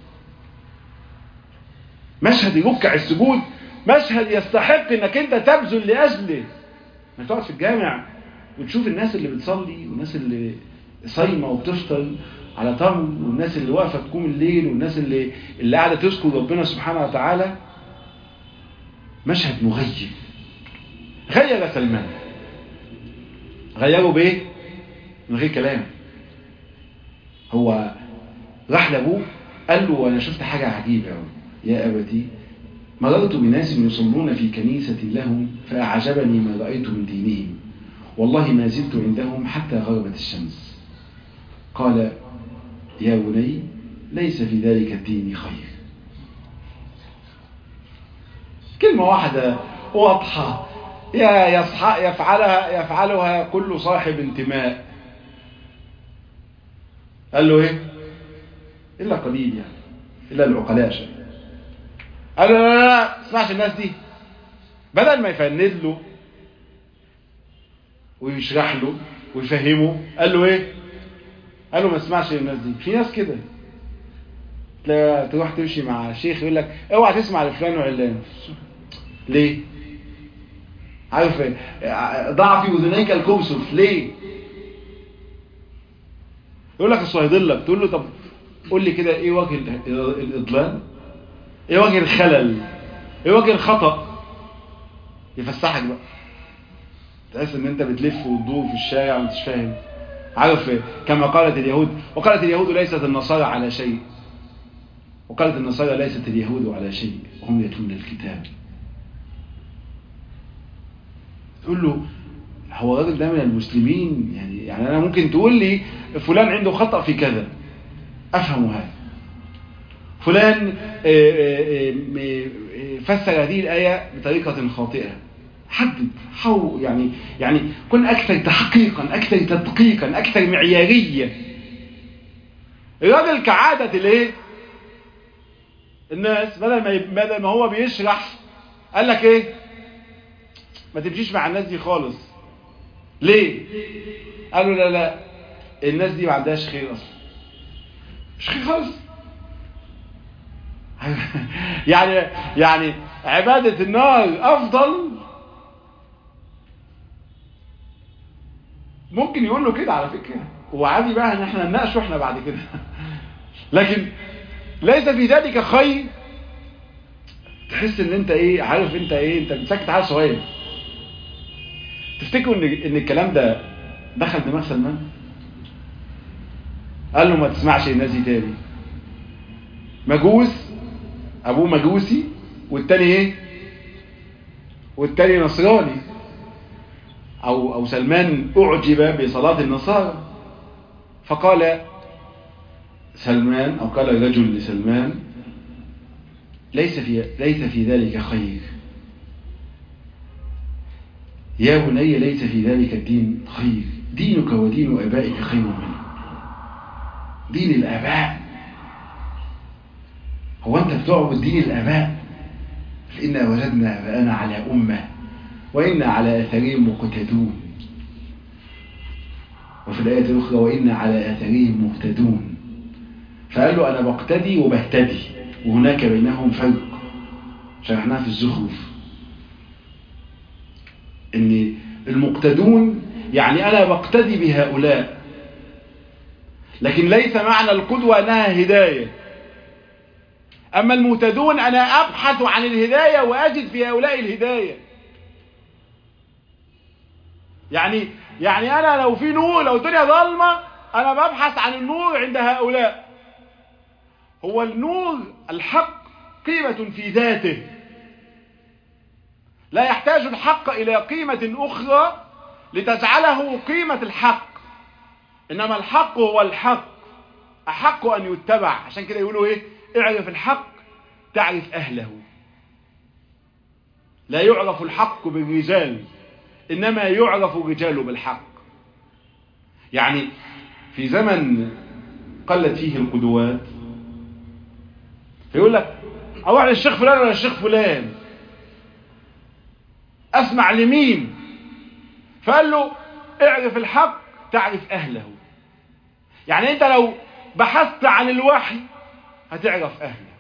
مشهد ركع السجود مشهد يستحق انك انت تبذل لأجله. ما تقعد في الجامع وتشوف الناس اللي بتصلي والناس اللي صايمة وبتفطر على تمر، والناس اللي واقفة تقوم الليل، والناس اللي قاعدة تذكر ربنا سبحانه وتعالى. مشهد مغيب. غير سلمان، غيره بايه؟ من غير كلام. هو راح لابوه قال له انا شفت حاجة عجيبة يا ابتي، مررت بناس يصلون في كنيسة لهم فأعجبني ما رأيت من دينهم، والله ما زلت عندهم حتى غربت الشمس. قال يا بني ليس في ذلك الدين خير. كلمة واحدة واضحة يفعلها كل صاحب انتماء. قال له ايه؟ الا قليل يعني، الا العقلاء شيء. قال له لا اسمعش الناس دي. بدل ما يفند له ويشرح له ويفهمه، قال له ايه؟ قال له ما اسمعش الناس دي. في ناس كده تروح تمشي مع شيخ يقول لك اوعى تسمع لفلان وعلان. ليه؟ عارف ضع في اذنيك الكبسف. ليه؟ يقول لك الصهيدلة. تقول له طب قول لي كده ايه وجه الاضلال؟ ايه وجه الخلل؟ ايه وجه الخطأ؟ يفسحك بقى، تحس ان انت بتلف وتدور في الشارع وانتش فاهم. عارف كما قالت اليهود، وقالت اليهود ليست النصارى على شيء، وقالت النصارى ليست اليهود على شيء وهم يتلون الكتاب. تقول له هو الراجل ده من المسلمين يعني انا ممكن تقول لي فلان عنده خطأ في كذا افهم هذا، فلان فسر هذه الآية بطريقة خاطئة. حدد، حاول يعني كن أكثر تحقيقا، أكثر تدقيقا، أكثر معيارية. الراجل كعادة الايه؟ الناس بدل ما هو بيشرح قال لك ايه؟ ما تمشيش مع الناس دي خالص. ليه؟ قالوا لا الناس دي ما عندهاش خير اصلا، مش خير خالص. يعني عبادة النار افضل. ممكن يقول له كده على فكرة، وعادي بقى ان احنا نناقشه احنا بعد كده. لكن ليس في ذلك خير. تحس ان انت ايه، عارف انت ايه، انت بتسكت على صغير. تفتكروا ان الكلام ده دخل دماغ سلمان؟ قال له ما تسمعش الناس دي تاني. مجوس، ابوه مجوسي، والتاني ايه؟ والتاني نصراني. او سلمان اعجب بصلاة النصارى، فقال سلمان او قال الرجل لسلمان ليس في ذلك خير يا بني، ليس في ذلك الدين خير، دينك ودين ابائك خير منه. دين الاباء، هو انت بتعبد دين الاباء؟ فإنا وجدنا اباءنا على امه وإنا على اثارهم مقتدون. وفي الآية الأخرى وإنا على اثارهم مهتدون. فقال له أنا بقتدي وبهتدي، وهناك بينهم فرق شرحناها في الزخرف. إن المقتدون يعني أنا بقتدي بهؤلاء، لكن ليس معنى القدوة أنها هداية. أما المهتدون أنا أبحث عن الهداية وأجد في هؤلاء الهداية. يعني أنا لو في نور، لو الدنيا ظلمة، أنا ببحث عن النور عند هؤلاء. هو النور الحق قيمة في ذاته، لا يحتاج الحق إلى قيمة أخرى لتجعله قيمة الحق. إنما الحق هو الحق، أحق أن يتبع. عشان كده يقولوا إيه؟ اعرف الحق تعرف أهله. لا يعرف الحق بالرجال، إنما يعرف الرجال بالحق. يعني في زمن قلت فيه القدوات، فيقول لك أروح للشيخ فلان ولا الشيخ فلان، أسمع لمين؟ فقال له اعرف الحق تعرف أهله. يعني أنت لو بحثت عن الوحي هتعرف أهله.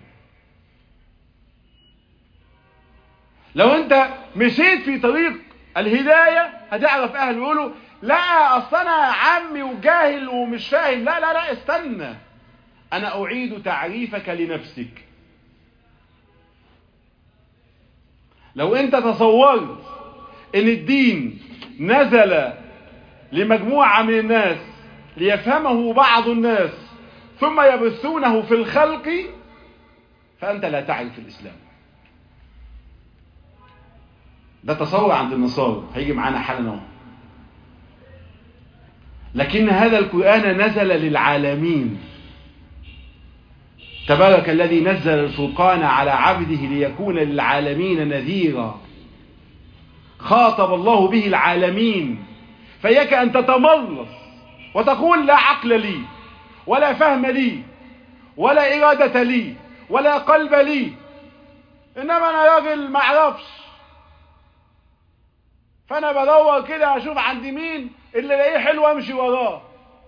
لو أنت مشيت في طريق الهداية هتعرف أهله. يقولوا لا اصل انا عمي وجاهل ومش فاهم. لا لا لا، استنى، انا اعيد تعريفك لنفسك. لو انت تصورت ان الدين نزل لمجموعة من الناس ليفهمه بعض الناس ثم يبثونه في الخلق، فانت لا تعرف الاسلام. ده تصور عند النصارى هيجي معانا حالا اهو. لكن هذا القرآن نزل للعالمين. تبارك الذي نزل الفرقان على عبده ليكون للعالمين نذيرا. خاطب الله به العالمين. فإياك أن تتملص وتقول لا عقل لي ولا فهم لي ولا إرادة لي ولا قلب لي، إنما أنا راجل ما أعرفش، فأنا بدور كده أشوف عند مين اللي لاقيه حلو أمشي وراه.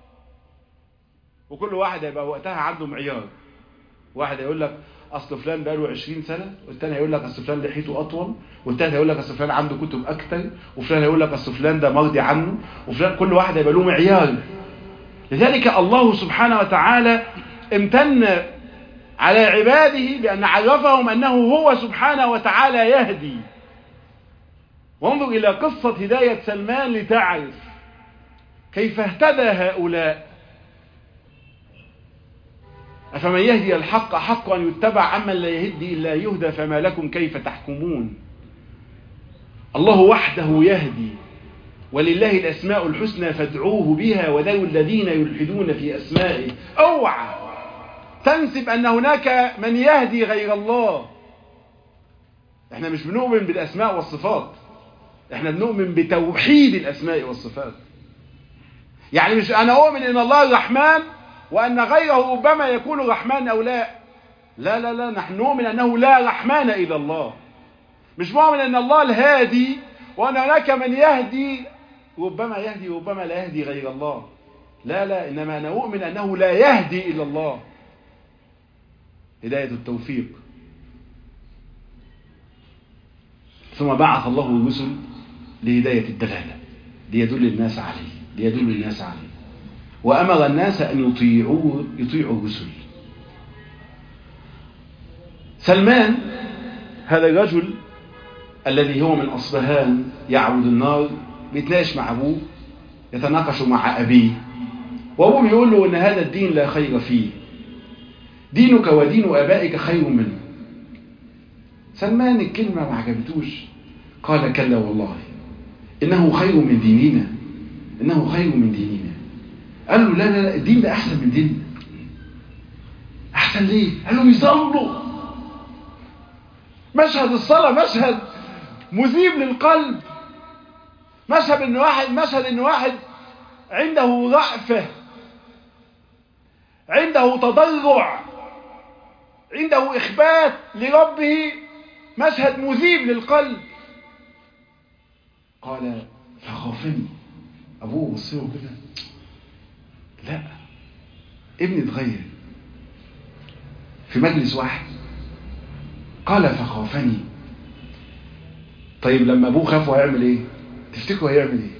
وكل واحد هيبقى وقتها عنده معيار. واحد يقول لك اصل فلان بقاله 20 سنه، والثاني هيقول لك اصل فلان لحيته اطول، والثالث هيقول لك اصل فلان عنده كتب اكتر، وفلان هيقول لك اصل فلان ده مرضي عنه، وفلان. كل واحد هيبقى له معيار. لذلك الله سبحانه وتعالى امتن على عباده بأن عرفهم أنه هو سبحانه وتعالى يهدي. وانظر إلى قصة هداية سلمان لتعرف كيف اهتدى هؤلاء. أفمن يهدي الحق حق أن يتبع أمن لا يهدي إلا يهدى فما لكم كيف تحكمون. الله وحده يهدي، ولله الأسماء الحسنى فادعوه بها وذروا الذين يلحدون في أسمائه. اوعى تنسب أن هناك من يهدي غير الله. احنا مش بنؤمن بالأسماء والصفات، احنا بنؤمن بتوحيد الأسماء والصفات. يعني مش أنا أؤمن إن الله الرحمن وأن غيره ربما يكون رحمن أو لا. لا لا لا، نحن نؤمن أنه لا رحمن إلا الله. مش مؤمن أن الله الهادي وأن هناك من يهدي ربما يهدي وربما لا يهدي غير الله. لا لا، إنما أنا أؤمن أنه لا يهدي إلا الله. هداية التوفيق. ثم بعث الله الرسل لهداية الدلالة، ليدل الناس عليه، وأمر الناس أن يطيعوا الرسل. سلمان هذا الرجل الذي هو من أصبهان يعبد النار، بيتناقش مع أبوه، يتناقش مع أبيه، وأبوه بيقول له أن هذا الدين لا خير فيه، دينك ودين آبائك خير منه. سلمان الكلمة ما عجبتوش، قال كلا والله إنه خير من ديننا، قال له لا لا لا، الدين ده أحسن من ديننا. أحسن ليه؟ قال له يصلوا. مشهد الصلاة مشهد مذيب للقلب، مشهد إن واحد عنده رأفة، عنده تضرع، عنده إخبات لربه، مشهد مذيب للقلب. قال فخافني. أبوه بصيره كده، لا ابني اتغير في مجلس واحد. قال فخافني. طيب لما ابوه خافه هيعمل ايه؟ تفتكروا هيعمل ايه؟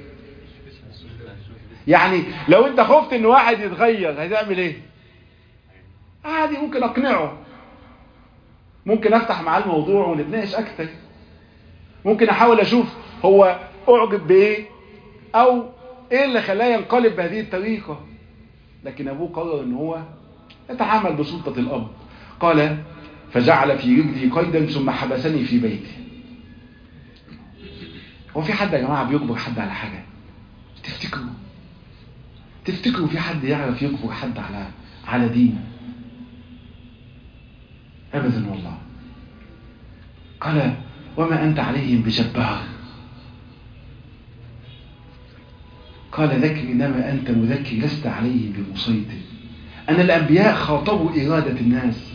يعني لو انت خفت ان واحد يتغير هتعمل ايه؟ عادي، ممكن اقنعه، ممكن افتح معاه الموضوع ونتناقش اكتر، ممكن احاول اشوف هو اعجب بايه او ايه اللي خلاه ينقلب بهذه الطريقة. لكن ابوه قرر ان هو يتعامل بسلطة الاب. قال فجعل في رجلي قيدا ثم حبسني في بيتي. هو في حد يا جماعة بيجبر حد على حاجة؟ تفتكروا في حد يعرف يجبر حد على دين؟ ابدا والله. قال وما انت عليهم بجبار. قال ذكر انما انت مذكر لست عليهم بمسيطر. ان الانبياء خاطبوا ارادة الناس.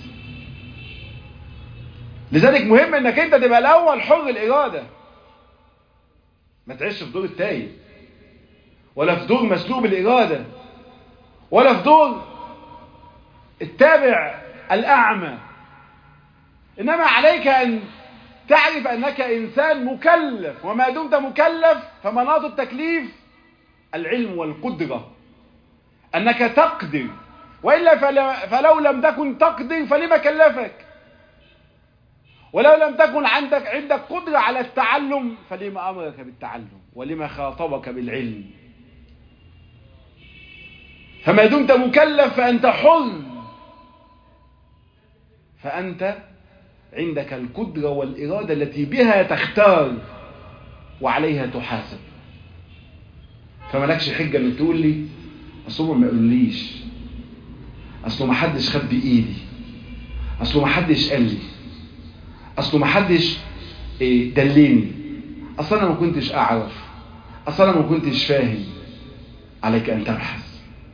لذلك مهم انك انت تبقى الاول حر الارادة، ما تعيش في دور التايه، ولا في دور مسلوب الارادة، ولا في دور التابع الاعمى. انما عليك ان تعرف انك انسان مكلف، وما دمت مكلف فمناط التكليف العلم والقدرة، أنك تقدر، وإلا فلو لم تكن تقدر فلما كلفك؟ ولو لم تكن عندك قدرة على التعلم فلما أمرك بالتعلم ولما خاطبك بالعلم؟ فما دمت مكلف فأنت حر، فأنت عندك القدرة والإرادة التي بها تختار وعليها تحاسب. فمالكش حجة انك تقول لي اصله ما يقوليش، اصله ما حدش خد بايدي، اصله ما حدش قال لي، اصله ما حدش دلني، اصلا انا ما كنتش اعرف، اصلا انا ما كنتش فاهم. عليك ان تبحث.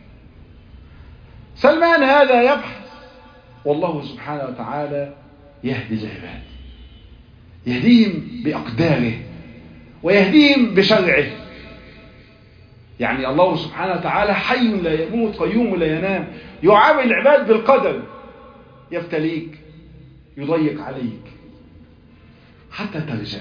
سلمان هذا يبحث، والله سبحانه وتعالى يهدي العباد، يهديهم بأقداره ويهديهم بشرعه. يعني الله سبحانه وتعالى حي لا يموت قيوم لا ينام، يعامل العباد بالقدر، يبتليك، يضيق عليك حتى ترجع،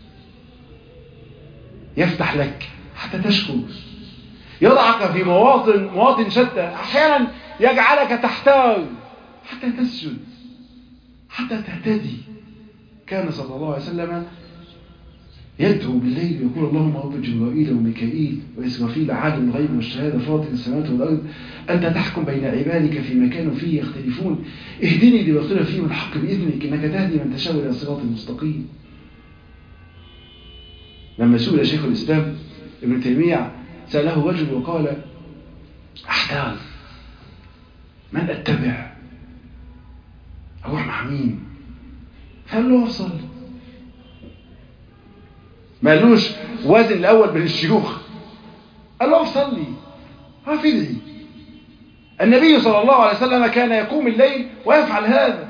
يفتح لك حتى تشكر، يضعك في مواطن شتى، أحيانا يجعلك تحتار حتى تسجد، حتى تهتدي. كان صلى الله عليه وسلم يدعو بالليل ويقول اللهم رب جبرائيل وميكائيل وإسرافيل عالم الغيب والشهادة فاطر السماوات والأرض أنت تحكم بين عبادك فيما كانوا فيه يختلفون اهدني لما اختلف فيه الحق بإذنك إنك تهدي من تشاء إلى صراط المستقيم. لما سئل شيخ الإسلام ابن تيمية سأله رجل وقال أحتار من أتبع، أروح مع مين؟ قال له أفصل. ما قالوش وازن الأول بين الشيوخ، قال له أفصل لي هفدعي. النبي صلى الله عليه وسلم كان يقوم الليل ويفعل هذا.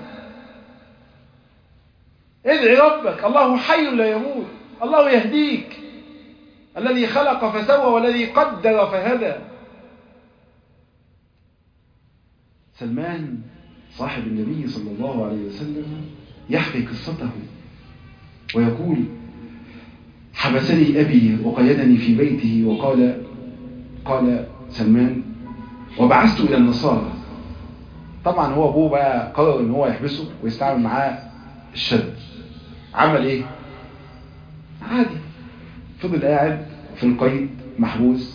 ادعي ربك، الله حي لا يموت، الله يهديك، الذي خلق فسوى والذي قدر فهدى. سلمان صاحب النبي صلى الله عليه وسلم يحكي قصته ويقول حبسني أبي وقيدني في بيته، قال سلمان وبعثت إلى النصارى. طبعا هو أبوه بقى قرر إن هو يحبسه ويستعمل معاه الشد. عمل إيه؟ عادي، فضل قاعد في القيد محبوس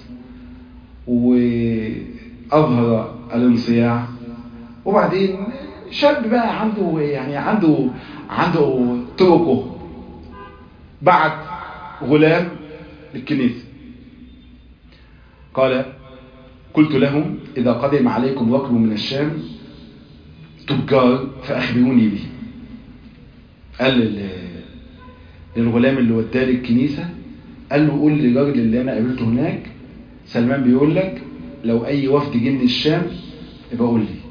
وأظهر الانصياع. وبعدين شاب بقى عنده طرقه، بعت غلام للكنيسة قال قلت لهم إذا قدم عليكم ركب من الشام تجار فأخبروني به. قال للغلام اللي وداه للكنيسة، قال له قول للراجل اللي أنا قابلته هناك سلمان بيقول لك لو أي وفد جه من الشام يبقى قول لي،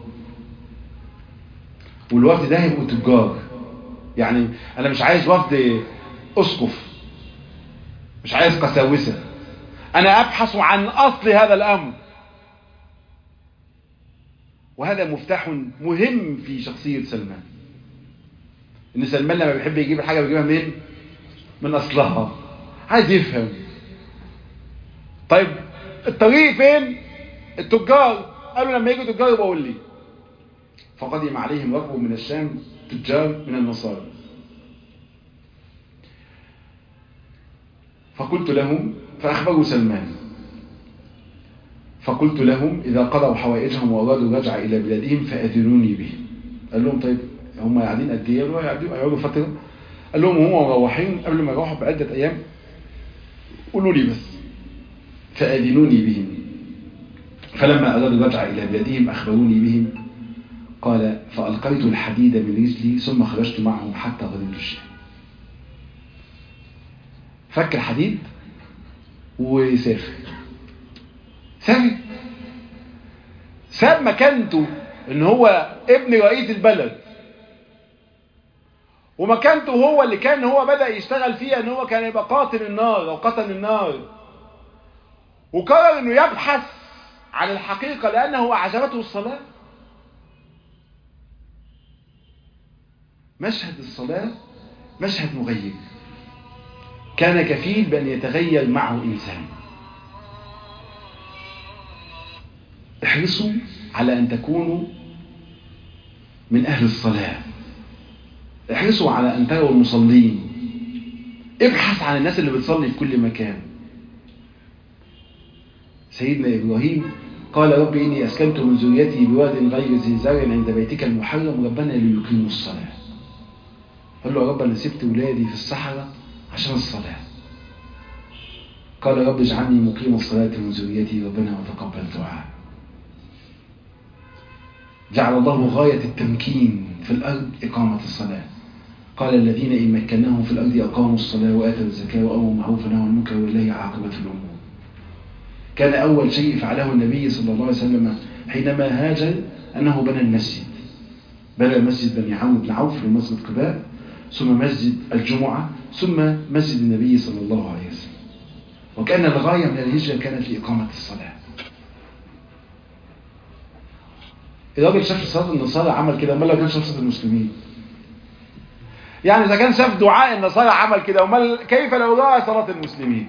والوفد ده هيبقوا تجار. يعني أنا مش عايز وفد أسقف، مش عايز قساوسة، أنا أبحث عن أصل هذا الأمر. وهذا مفتاح مهم في شخصية سلمان، إن سلمان لما بيحب يجيب الحاجة بيجيبها من أصلها، عايز يفهم. طيب الطريق فين؟ التجار قالوا لما يجوا تجار يبقى قول لي. فقدم عليهم ركب من الشام تجار من النصارى، فقلت لهم فأخبروا سلمان فقلت لهم إذا قضوا حوائجهم وأرادوا الرجعة إلى بلادهم فأذنوني به. قال لهم طيب هم قاعدين قد ايه؟ يقعدوا فترة. قال لهم هم مروحين قبل ما يروحوا بعدة أيام قولوا لي بس فأذنوني بهم. فلما أرادوا الرجعة إلى بلادهم أخبروني بهم. قال فألقيت الحديد من رجلي ثم خرجت معهم حتى غدوت الشام. فك الحديد وسافر، ساب مكانته ان هو ابن رئيس البلد، ومكانته هو اللي كان هو بدأ يشتغل فيها ان هو كان يبقى قاتل النار او قتل النار، وقرر انه يبحث عن الحقيقة لانه اعجبته الصلاة. مشهد الصلاة مشهد مغير، كان كفيل بأن يتغير معه إنسان. احرصوا على أن تكونوا من أهل الصلاة، احرصوا على أن تروا المصلين، ابحث عن الناس اللي بتصلي في كل مكان. سيدنا إبراهيم قال رب إني أسكنت من ذريتي بواد غير ذي زرع عند بيتك المحرم ربنا ليقيموا الصلاة. قال له يا رب أنا سبت ولادي في الصحراء عشان الصلاة. قال رب اجعلني مقيم الصلاة من ذريتي ربنا وتقبل دعاء. جعل الله غاية التمكين في الأرض إقامة الصلاة. قال الذين إن مكناهم في الأرض أقاموا الصلاة وآتوا الزكاة وأمروا بالمعروف ونهوا عن المنكر وإليه عاقبة الأمور. كان أول شيء فعله النبي صلى الله عليه وسلم حينما هاجر أنه بنى المسجد. بنى مسجد بني عمرو بن عوف ومسجد قباء، ثم مسجد الجمعة، ثم مسجد النبي صلى الله عليه وسلم. وكان الغاية من الهجرة كانت لإقامة الصلاة. الراجل شاف صلاة النصارى عمل كده، امال لو كان شاف صلاة المسلمين؟ يعني إذا كان شاف دعاء النصارى عمل كده، امال كيف لو رأى صلاة المسلمين؟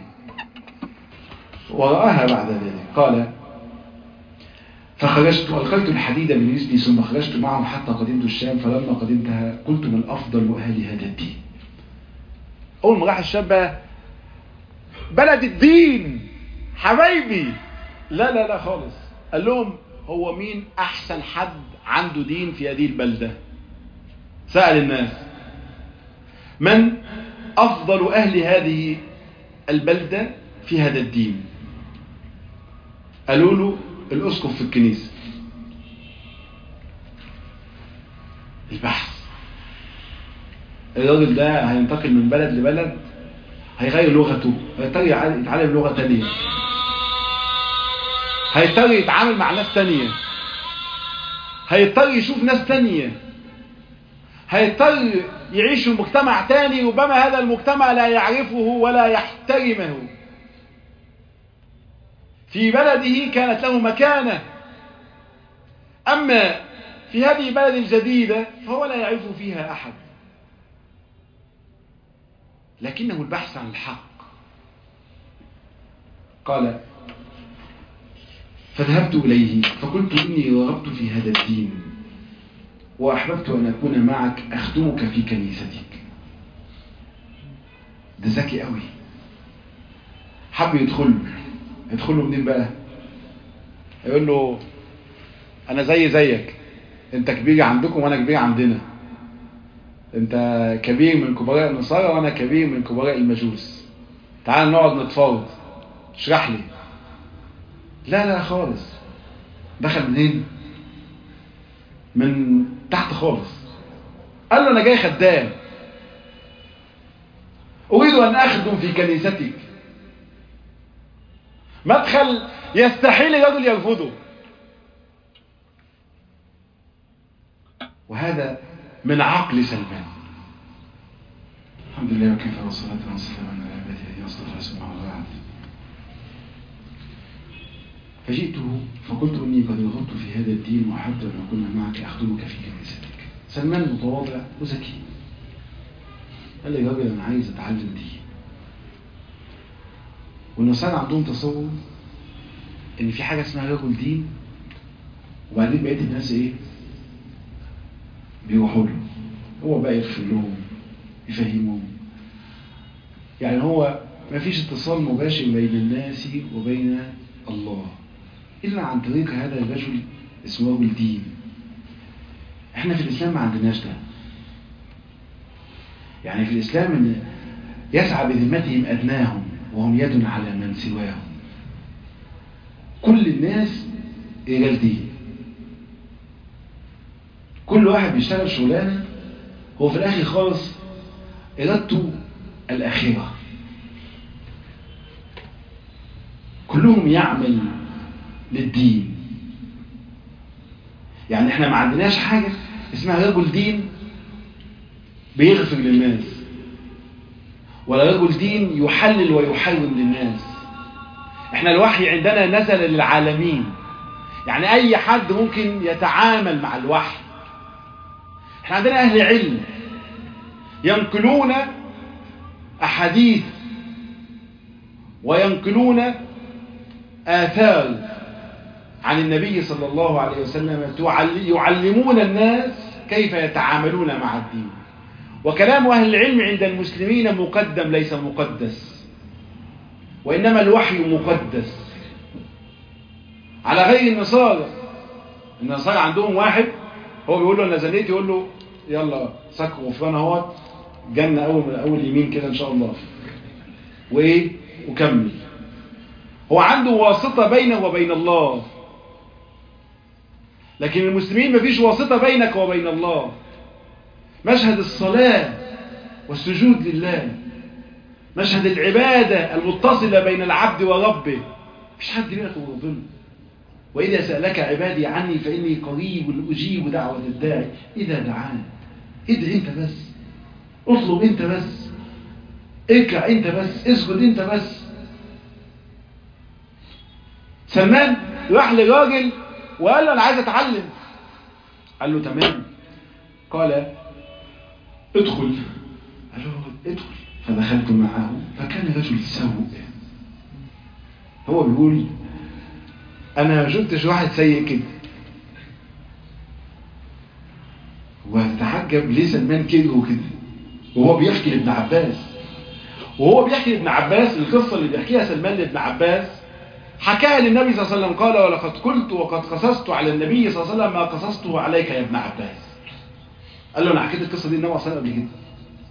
ورآها بعد ذلك. قال فخرجت وألقيت الحديد من رجلي ثم خرجت معهم حتى قدمت الشام، فلما قدمتها كنت من أفضل أهل هذا الدين. أول ما راح الشام بقى بلد الدين حبايبي، لا خالص. قال لهم هو مين أحسن حد عنده دين في هذه البلدة؟ سأل الناس من أفضل أهل هذه البلدة في هذا الدين؟ قالوا له الأسقف في الكنيسة. البحث. الراجل ده هينتقل من بلد لبلد، هيغير لغته، هيضطر يتعلم لغة تانية، هيضطر يتعامل مع ناس تانية، هيضطر يشوف ناس تانية، هيضطر يعيش في مجتمع تاني، ربما هذا المجتمع لا يعرفه ولا يحترمه. في بلده كانت له مكانة، أما في هذه البلد الجديدة فهو لا يعرف فيها أحد. لكنه البحث عن الحق. قال فذهبت إليه فقلت إني رغبت في هذا الدين وأحببت أن أكون معك أخدمك في كنيستك. ده ذكي قوي، حب يدخله منين بقى؟ يقول له أنا زيك، أنت كبير عندكم وأنا كبير عندنا، أنت كبير من كبراء النصارى وأنا كبير من كبراء المجوس، تعال نقعد نتفاوض، اشرح لي. لا خالص. دخل منين؟ من تحت خالص. قال له أنا جاي خدام، أريد أن أخدم في كنيستك. مدخل يستحيل الرجل يرفضه. وهذا من عقل سلمان. الحمد لله وكفى والصلاة والسلام على عباده الذين اصطفى سبحانه وتعالى. فجئته فقلت إني قد رغبت في هذا الدين وأحببت أن أكون معك أخدمك في كنيستك. سلمان متواضع وذكي، قال لي يا راجل أنا عايز أتعلم دين. والنصارى عندهم تصور إن في حاجة اسمها رجل دين، وبعدين بقيت الناس إيه؟ بيروحوا له، هو بقى يغفر لهم يفهمهم. يعني هو ما فيش اتصال مباشر بين الناس وبين الله إلا عن طريق هذا الرجل اسمه رجل دين. احنا في الإسلام ما عندناش ده. يعني في الإسلام إن يسعى بذمتهم أدناهم وهم يد على من سواهم. كل الناس رجال دين، كل واحد بيشتغل شغلانه هو في الآخر خالص إرادته الآخرة. كلهم يعمل للدين. يعني احنا ما عندناش حاجة اسمها رجل دين بيغفر للناس، ولا رجل دين يحلل ويحرم للناس. احنا الوحي عندنا نزل للعالمين، يعني اي حد ممكن يتعامل مع الوحي. احنا عندنا اهل علم ينقلون احاديث وينقلون آثار عن النبي صلى الله عليه وسلم يعلمون الناس كيف يتعاملون مع الدين. وكلام أهل العلم عند المسلمين مقدم ليس مقدس، وإنما الوحي مقدس، على غير النصارى. النصارى عندهم واحد هو بيقول له أنا زنيت، يقول له يلا سك غفران اهوت جنة أول يمين كده إن شاء الله، وإيه وكمل. هو عنده واسطة بينه وبين الله، لكن المسلمين مفيش واسطة بينك وبين الله. مشهد الصلاة والسجود لله، مشهد العبادة المتصلة بين العبد وربه، مفيش حد بينك وربنا. وإذا سألك عبادي عني فإني قريب أجيب دعوة الداعي إذا دعاني. ادعي انت بس، اطلب انت بس، اركع انت بس، اسجد انت بس. سلمان راح لراجل وقال له انا عايز اتعلم. قال له تمام. قال ادخل. قال له ادخل. فدخلت معه فكان رجل سوء. هو بيقول انا ما شفتش واحد سيء كده. وتتعجب ليه سلمان كده وكده، وهو بيحكي لابن عباس. وهو بيحكي لابن عباس القصة اللي بيحكيها سلمان لابن عباس، حكاها للنبي صلى الله عليه وسلم. قال ولقد قلت وقد قصصت على النبي صلى الله عليه وسلم ما قصصته عليك يا ابن عباس. قال له انا حكيت القصة دي النبي صلى الله عليه وسلم قبل كده.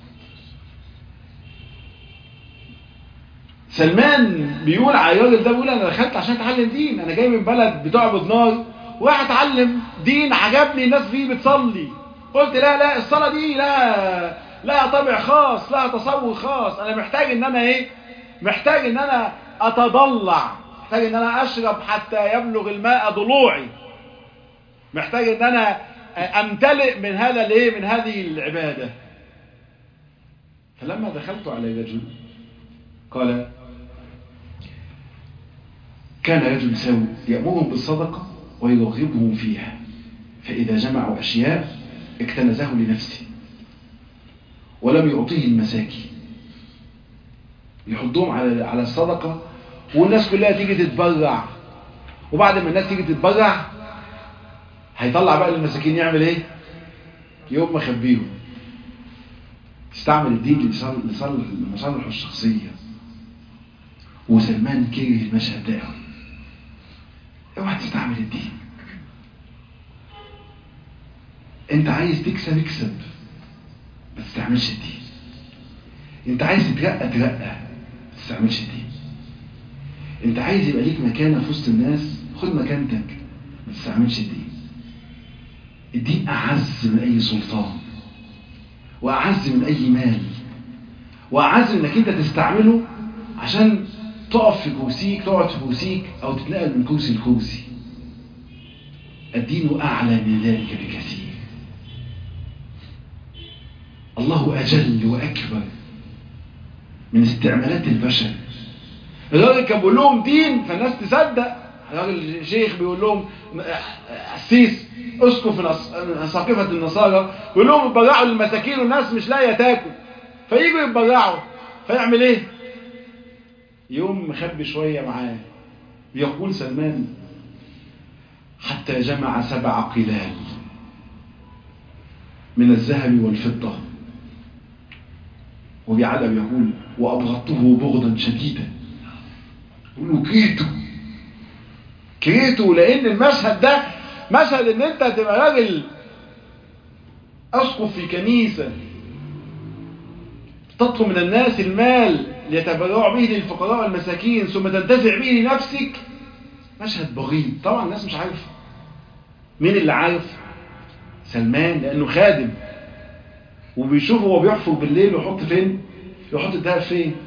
سلمان بيقول على الراجل ده، بيقول انا دخلت عشان اتعلم دين، انا جاي من بلد بتعبد نار وراح اتعلم دين، عجبني الناس فيه بتصلي، قلت لا الصلاة دي لا طبع خاص، لا تصور خاص، انا محتاج ان انا محتاج ان انا اتضلع، محتاج ان انا اشرب حتى يبلغ الماء ضلوعي، محتاج ان انا امتلئ من هذا من هذه العبادة. فلما دخلت على رجل قال كان رجل سوء يأمرهم بالصدقة ويرغبهم فيها، فإذا جمعوا أشياء اكتنزه لنفسه ولم يعطيه المساكين، يحطهم على الصدقة والناس كلها تيجي تتبرع، وبعد ما الناس تيجي تتبرع هيطلع بقى للمساكين يعمل ايه؟ يوم مخبيهم. استعمل الدين لمصالحه الشخصية. وسلمان كره المشهد ده قوي. اوعى تستعمل الدين. انت عايز تكسب اكسب، ما تستعملش الدين. انت عايز تترقى ما تستعملش الدين. انت عايز يبقى ليك مكانة في وسط الناس، خد مكانتك، ما تستعملش الدين. الدين اعز من اي سلطان، واعز من اي مال، واعز من انك انت تستعمله عشان تقف في كرسيك، تقعد في كرسيك، او تتنقل من كرسي لكرسي. الدين اعلى من ذلك بكثير. الله اجل واكبر من استعمالات البشر. الراجل كان بيقول لهم دين فالناس تصدق. الراجل شيخ بيقول لهم قسيس اسقف ساقفة النصارى بيقول لهم اتبرعوا للمساكين والناس مش لاقيه تاكل، فييجوا يتبرعوا، فيعمل ايه؟ يوم مخبي شويه معاه. يقول سلمان حتى جمع 7 قلال من الذهب والفضة، وبعدم يقول وأبغضته بغضا شديدا. يقولوا كرهته لأن المشهد ده مشهد ان انت تبقى راجل اسقف في كنيسة تطلب من الناس المال ليتبرعوا به للفقراء والمساكين ثم تنتزع به لنفسك. مشهد بغيض. طبعا الناس مش عارفه. مين اللي عارف؟ سلمان، لانه خادم وبيشوف هو بيحفر بالليل ويحط فين، يحط الدهب فين.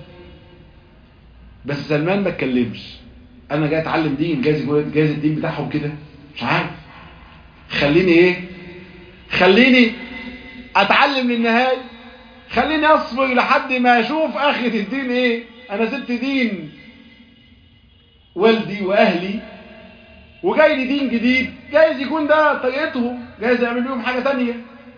بس سلمان ما اتكلمش. انا جاي اتعلم دين، جايز الدين بتاعهم كده، مش عارف. خليني ايه؟ خليني اتعلم للنهاية، خليني اصبر لحد ما اشوف اخرة الدين ايه. انا سبت دين والدي واهلي وجاي لي دين جديد، جايز يكون ده طريقتهم، جايز يعمل لهم حاجة تانية.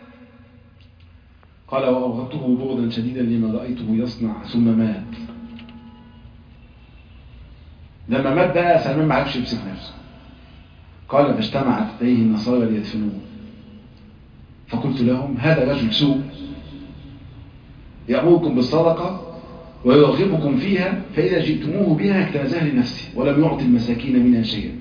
قال وأبغضته بغضا شديدا لما رأيته يصنع ثم مات. لما مات بقى سلمان ما عرفش يمسك نفسه. قال فاجتمعت إليه النصارى ليدفنوه، فقلت لهم هذا رجل سوء يأمركم بالصدقة ويرغبكم فيها، فإذا جئتموه بها اكتنزها لنفسه ولم يعطي المساكين منها شيئا.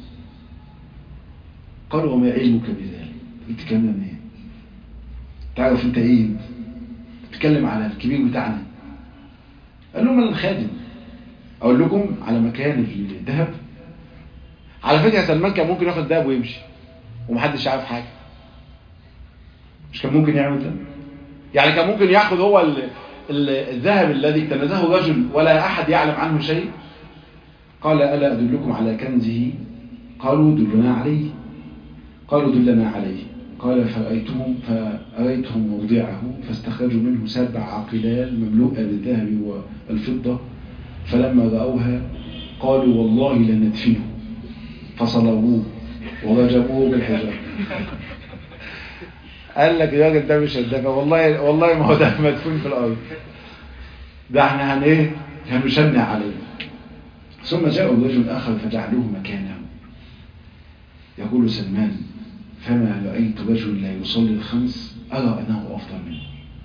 قالوا وما علمك بذلك؟ قلت كلام منين؟ تعرف انت ايه؟ تتكلم على الكبير بتاعنا. قال لهم انا الخادم. اقول لكم على مكان الذهب. على فكرة سلمان كان ممكن ياخد ذهب ويمشي ومحدش عارف حاجة، مش كان ممكن يعمل ده؟ يعني كان ممكن ياخد هو الذهب الذي اكتنزه رجل ولا احد يعلم عنه شيء. قال ألا أدلكم على كنزه؟ قالوا دلنا عليه. قالوا دلنا عليه. قال فأريتهم موضعه، فاستخرجوا منه 7 عقلال مملوءة بالذهب والفضة، فلما رأوها قالوا والله لندفنه، فصلبوه ورجموه بالحجر. قال لك الراجل ده مش هدفع، والله ما هو ده مدفون في الأرض، ده احنا هنشنع عليه. ثم جاء رجل آخر فجعلوه مكانه. يقول سلمان فما رأيت رجل لا يصلي الخمس أرى أنه أفضل منه.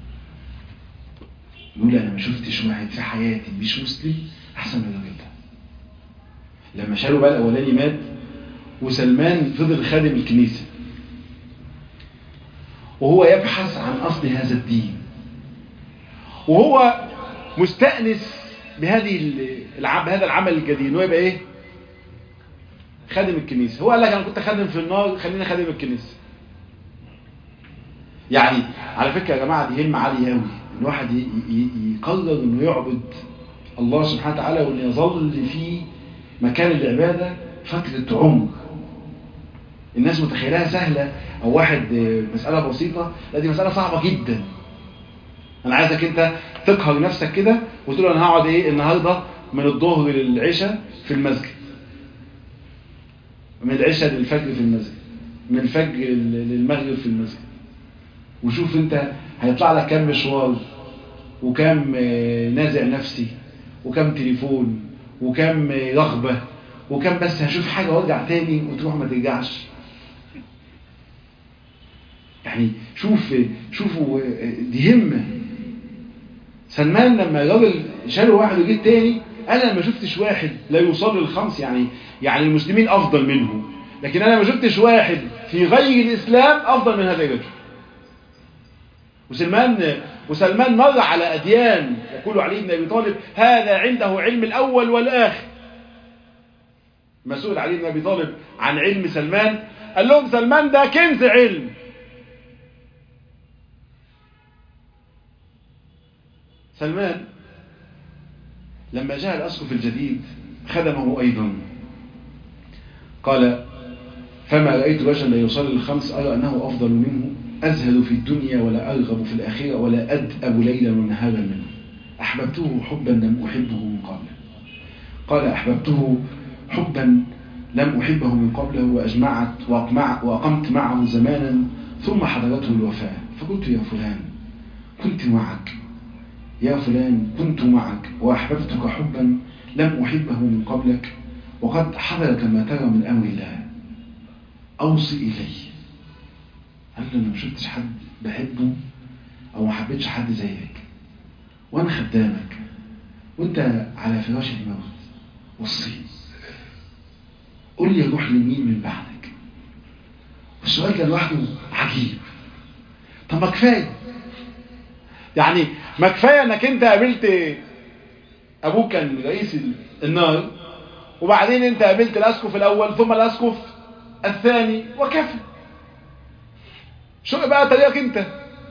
يقول أنا ما شفتش واحد في حياتي مش مسلم أحسن من الراجل ده. لما شالوا بقى الأولاني مات وسلمان فضل خادم الكنيسة وهو يبحث عن أصل هذا الدين، وهو مستأنس بهذا العمل الجديد، هو يبقى ايه؟ خادم الكنيسة. هو قال لك انا كنت خادم في النار، خلينا خادم الكنيسة. يعني على فكرة يا جماعة دي همة عالية قوي، الواحد يقرر انه يعبد الله سبحانه وتعالى وانه يظل في مكان العبادة فترة عمر. الناس متخيلها سهلة او واحد مسألة بسيطة، لا دي مسألة صعبة جدا. انا عايزك انت تقهر نفسك كده وتقول انا هقعد النهارده من الظهر للعشاء في المسجد، من العشاء للفجر في المسجد، من الفجر للمغرب في المسجد، وشوف انت هيطلع لك كام مشوار وكام نازع نفسي وكام تليفون وكام رغبة وكام بس هشوف حاجة وارجع تاني وتروح ما ترجعش. يعني شوفوا دي همة. سلمان لما الراجل شاله واحد وجيت تاني قال انا ما شفتش واحد لا يصلي الخمس، يعني المسلمين افضل منه، لكن انا ما شفتش واحد في غير الاسلام افضل من هذا الرجل. وسلمان مر على اديان، يقول علي بن ابي طالب هذا عنده علم الاول والاخر. ما سئل علي بن ابي طالب عن علم سلمان قال لهم سلمان ده كنز علم. سلمان لما جاء الأسقف الجديد خدمه أيضا، قال فما رأيت رجلا لا يصلي الخمس أرى أنه أفضل منه، أزهد في الدنيا ولا أرغب في الآخرة ولا أدأب ليلا ونهارا منه، أحببته حبا لم أحبه من قبله. قال أحببته حبا لم أحبه من قبله وأقمت معه زمانا ثم حضرته الوفاة، فقلت يا فلان كنت معك، يا فلان كنت معك وأحببتك حبا لم أحبه من قبلك، وقد حضرك ما ترى من أمر الله، أوصي إلي. قال له أنا ما شفتش حد بحبه أو ما حبيتش حد زيك، وأنا خدامك وأنت على فراش الموت، وصي قل لي روح لمين من بعدك. والسؤال ده لوحده عجيب. طب ما كفايه، يعني ما كفايه انك انت قابلت ابوك كان رئيس النار، وبعدين انت قابلت الاسقف الاول ثم الاسقف الثاني وكفى. شو بقى طريقك انت؟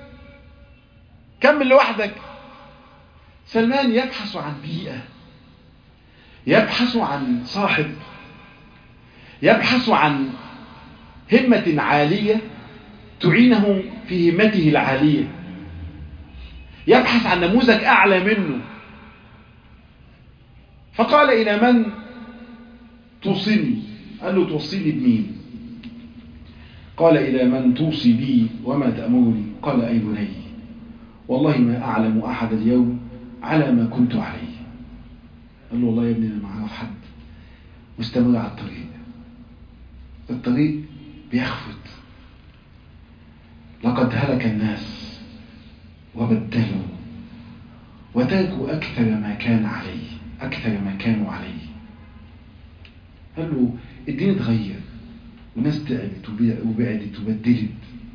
كمل لوحدك. سلمان يبحث عن بيئة، يبحث عن صاحب، يبحث عن همة عالية تعينه في همته العالية، يبحث عن نموذج أعلى منه. فقال إلى من توصيني؟ قال له توصيني بمين؟ قال إلى من توصي بي وما تأمرني؟ قال أي بني والله ما أعلم أحد اليوم على ما كنت عليه. قال له والله يا ابني أنا ما أعرف حد مستمر على الطريق. الطريق بيخفت. لقد هلك الناس وبدلوا وتركوا أكثر ما كانوا عليه. قال له الدين اتغير والناس تعبت وبعدت وبدلت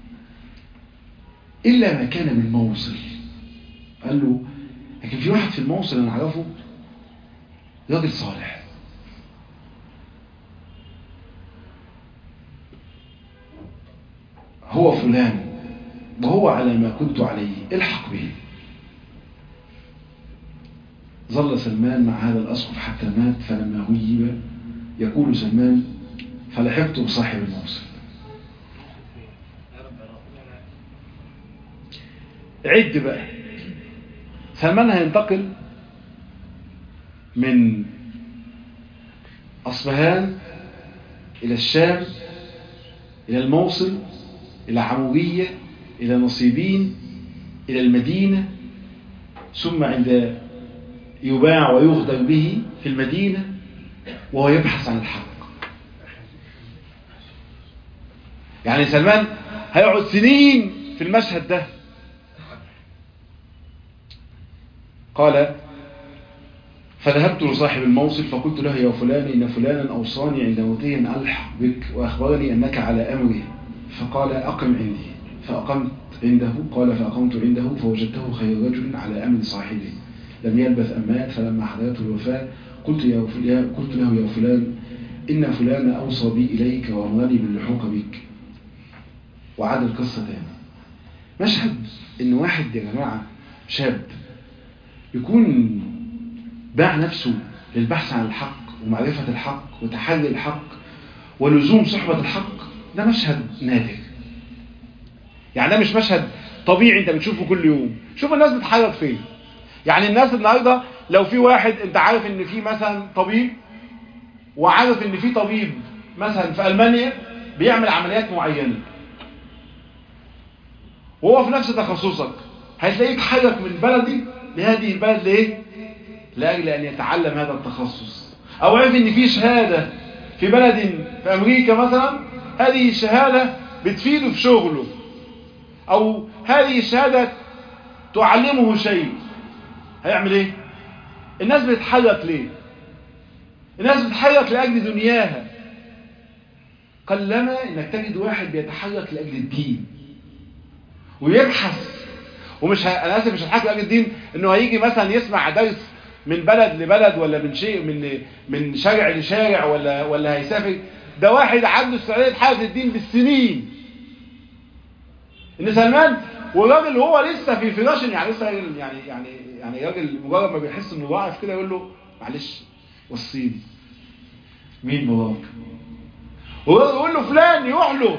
إلا ما كان بالموصل. قال له لكن في واحد في الموصل أنا أعرفه راجل صالح، هو فلان وهو على ما كنت عليه، الحق به. ظل سلمان مع هذا الأسقف حتى مات، فلما غيب يقول سلمان فلحقت بصاحب الموصل. عد بقى، سلمان هينتقل من أصفهان إلى الشام، إلى الموصل، إلى عموية، إلى نصيبين، إلى المدينة، ثم عند يباع ويغدر به في المدينة وهو يبحث عن الحق. يعني سلمان هيقعد سنين في المشهد ده. قال فذهبت لصاحب الموصل فقلت له يا فلان إن فلانا أوصاني عند موته أن ألحق بك وأخبرني أنك على أمره، فقال أقم عندي، فأقمت عنده. قال فأقمت عنده فوجدته خير رجل على أمر صاحبه لم يلبث أن مات، فلما حضرته الوفاة قلت له يا فلان إن فلان أوصى بي إليك وأمرني باللحوق بك. وعاد القصة تاني. مشهد إن واحد يا جماعة شاب يكون باع نفسه للبحث عن الحق ومعرفة الحق وتحري الحق ولزوم صحبة الحق، ده مشهد نادر. يعني ده مش مشهد طبيعي انت بتشوفه كل يوم. شوف الناس بتحرك فين. يعني الناس النهارده لو في واحد انت عارف ان في مثلا طبيب، وعارف ان في طبيب مثلا في ألمانيا بيعمل عمليات معينة وهو في نفس تخصصك، هتلاقيه يتحرك من بلدي لهذه البلد ليه؟ لأجل أن يتعلم هذا التخصص. أو عارف ان في شهادة في بلد في أمريكا مثلا، هذه الشهادة بتفيده في شغله، أو هذه الشهادة تعلمه شيء، هيعمل ايه؟ الناس بتتحرك ليه؟ الناس بتتحرك لأجل دنياها. قلما انك تجد واحد بيتحرك لأجل الدين ويبحث، ومش انا اسف مش هتحرك لأجل الدين انه هيجي مثلا يسمع درس من بلد لبلد ولا من شيء من شارع لشارع ولا هيسافر. ده واحد عنده استعداد يتحرك للدين بالسنين. ان سلمان والراجل هو لسه في فراش، يعني لسه يعني راجل مجرد ما بيحس انه ضعف كده يقول له معلش وصيني مين باباك، ويقول له فلان يروح له.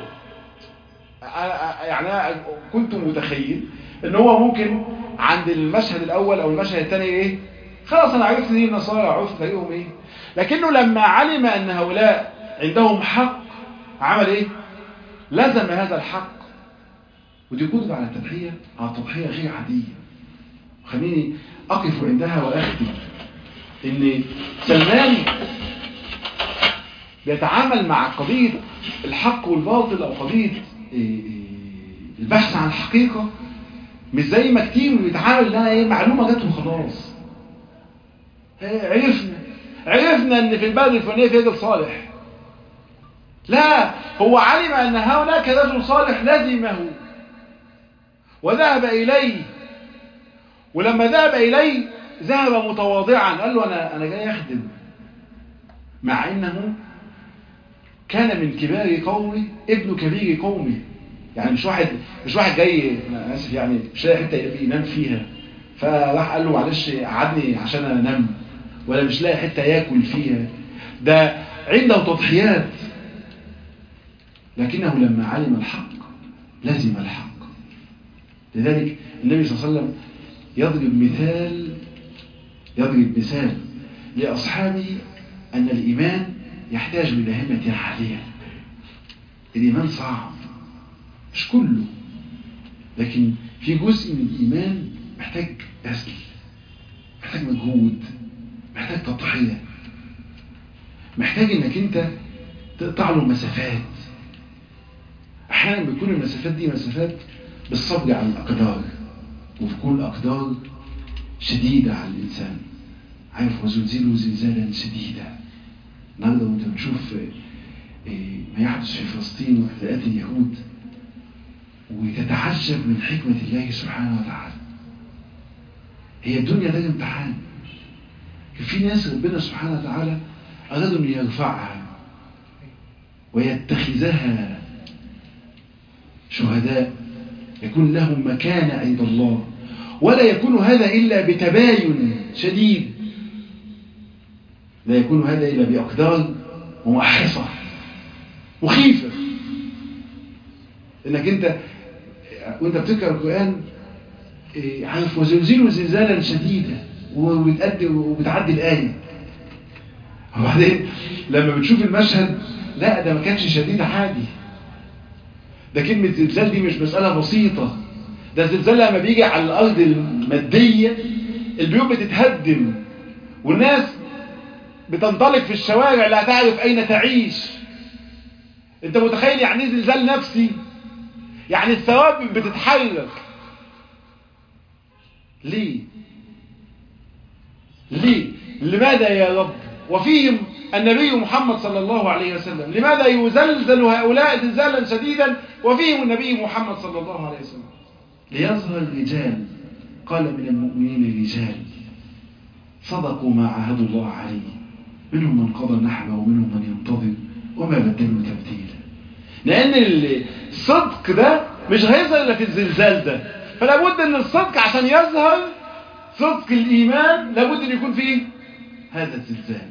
يعني كنت متخيل ان هو ممكن عند المشهد الاول او المشهد الثاني ايه، خلاص انا عرفت دي النصارى، عرفت طريقهم ايه. لكنه لما علم ان هؤلاء عندهم حق عمل ايه؟ لزم هذا الحق. ودي قدرة على التضحية، على تضحية غير عادية. خليني أقف عندها وأختم إن سلمان بيتعامل مع قضية الحق والباطل أو قضية البحث عن الحقيقة مش زي ما كتير بيتعامل لها ايه، معلومة جات وخلاص. عرفنا إن في البلد الفلانية في رجل صالح. لا، هو علم أن هناك رجل صالح لزمه وذهب إليه، ولما ذهب إليه ذهب متواضعا، قال له أنا جاي أخدم، مع أنه كان من كبار قومي ابن كبير قومي. يعني مش واحد جاي، أنا آسف يعني مش لاقي حتة ينام فيها فراح قال له معلش قعدني عشان أنام، ولا مش لاقي حتة ياكل فيها. ده عنده تضحيات، لكنه لما علم الحق لزم الحق. لذلك النبي صلى الله عليه وسلم يضرب مثال لأصحابه أن الإيمان يحتاج إلى همة عالية. الإيمان صعب مش كله، لكن في جزء من الإيمان محتاج بذل، محتاج مجهود، محتاج تضحية، محتاج إنك أنت تقطع له مسافات. احيانا بيكون المسافات دي مسافات بالصبر على الاقدار، وبتكون الاقدار شديدة على الانسان. عارف وزلزلوا زلزالا شديدا. النهارده وانت بتشوف ما يحدث في فلسطين واعتداءات اليهود وتتعجب من حكمة الله سبحانه وتعالى. هي الدنيا ده امتحان. في ناس ربنا سبحانه وتعالى أرادوا أن يرفعها ويتخذها شهداء يكون لهم مكانة عند الله، ولا يكون هذا إلا بتباين شديد، لا يكون هذا إلا بأقدار ممحصة مخيفة. إنك أنت وأنت بتقرأ القرآن عارف وزلزلوا زلزالا شديدا وبتعدي الآية، وبعدين لما بتشوف المشهد لا ده ما كانش شديد عادي، ده كلمة زلزال دي مش مسألة بسيطة، ده الزلزال لما بيجي على الأرض المادية البيوت بتتهدم والناس بتنطلق في الشوارع لا تعرف أين تعيش. انت متخيل يعني زلزال نفسي؟ يعني الثوابت بتتحرك. ليه؟ لماذا يا رب؟ وفيهم النبي محمد صلى الله عليه وسلم. لماذا يزلزل هؤلاء زلزالا شديدا وفيهم النبي محمد صلى الله عليه وسلم؟ ليظهر رجال قال من المؤمنين رجال صدقوا ما عاهدوا الله عليه، منهم من قضى نحبه ومنهم من ينتظر وما بدلوا تبديلا. لأن الصدق ده مش هيظهر إلا في الزلزال ده، فلا بد أن الصدق عشان يظهر صدق الإيمان لابد أن يكون فيه هذا الزلزال.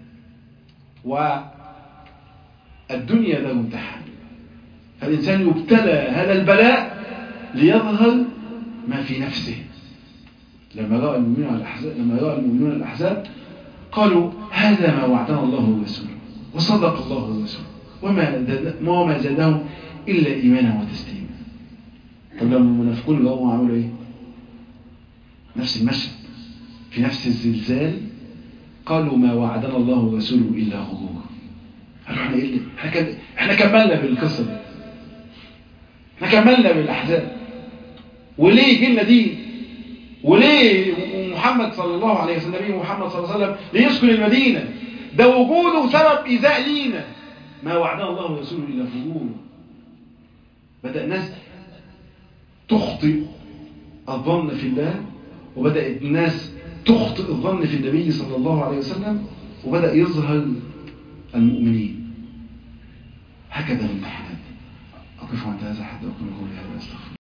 والدنيا ده امتحان، فالإنسان يبتلى هذا البلاء ليظهر ما في نفسه. لما رأى المؤمنون الأحزاب قالوا هذا ما وعدنا الله ورسوله وصدق الله ورسوله وما زادهم إلا إيمانا وتسليما. طب لما المنافقون رأوا عملوا إيه؟ نفس المشهد في نفس الزلزال قالوا ما وعدنا الله ورسوله إلا غرورا. قالوا احنا كملنا بالقصة دي، احنا كملنا بالأحزاب، وليه جيلنا دي؟ وليه محمد صلى الله عليه وسلم النبي محمد صلى الله عليه وسلم ليسكن المدينة؟ ده وجوده سبب إيذاء لينا. ما وعدنا الله ورسوله إلا غرورا. بدأ الناس تخطئ الظن في الله، وبدأت الناس تخطئ الظن في النبي صلى الله عليه وسلم، وبدأ يظهر المؤمنين. هكذا الامتحانات. أقف عند هذا حتى أكون قولي هذا أستغفر.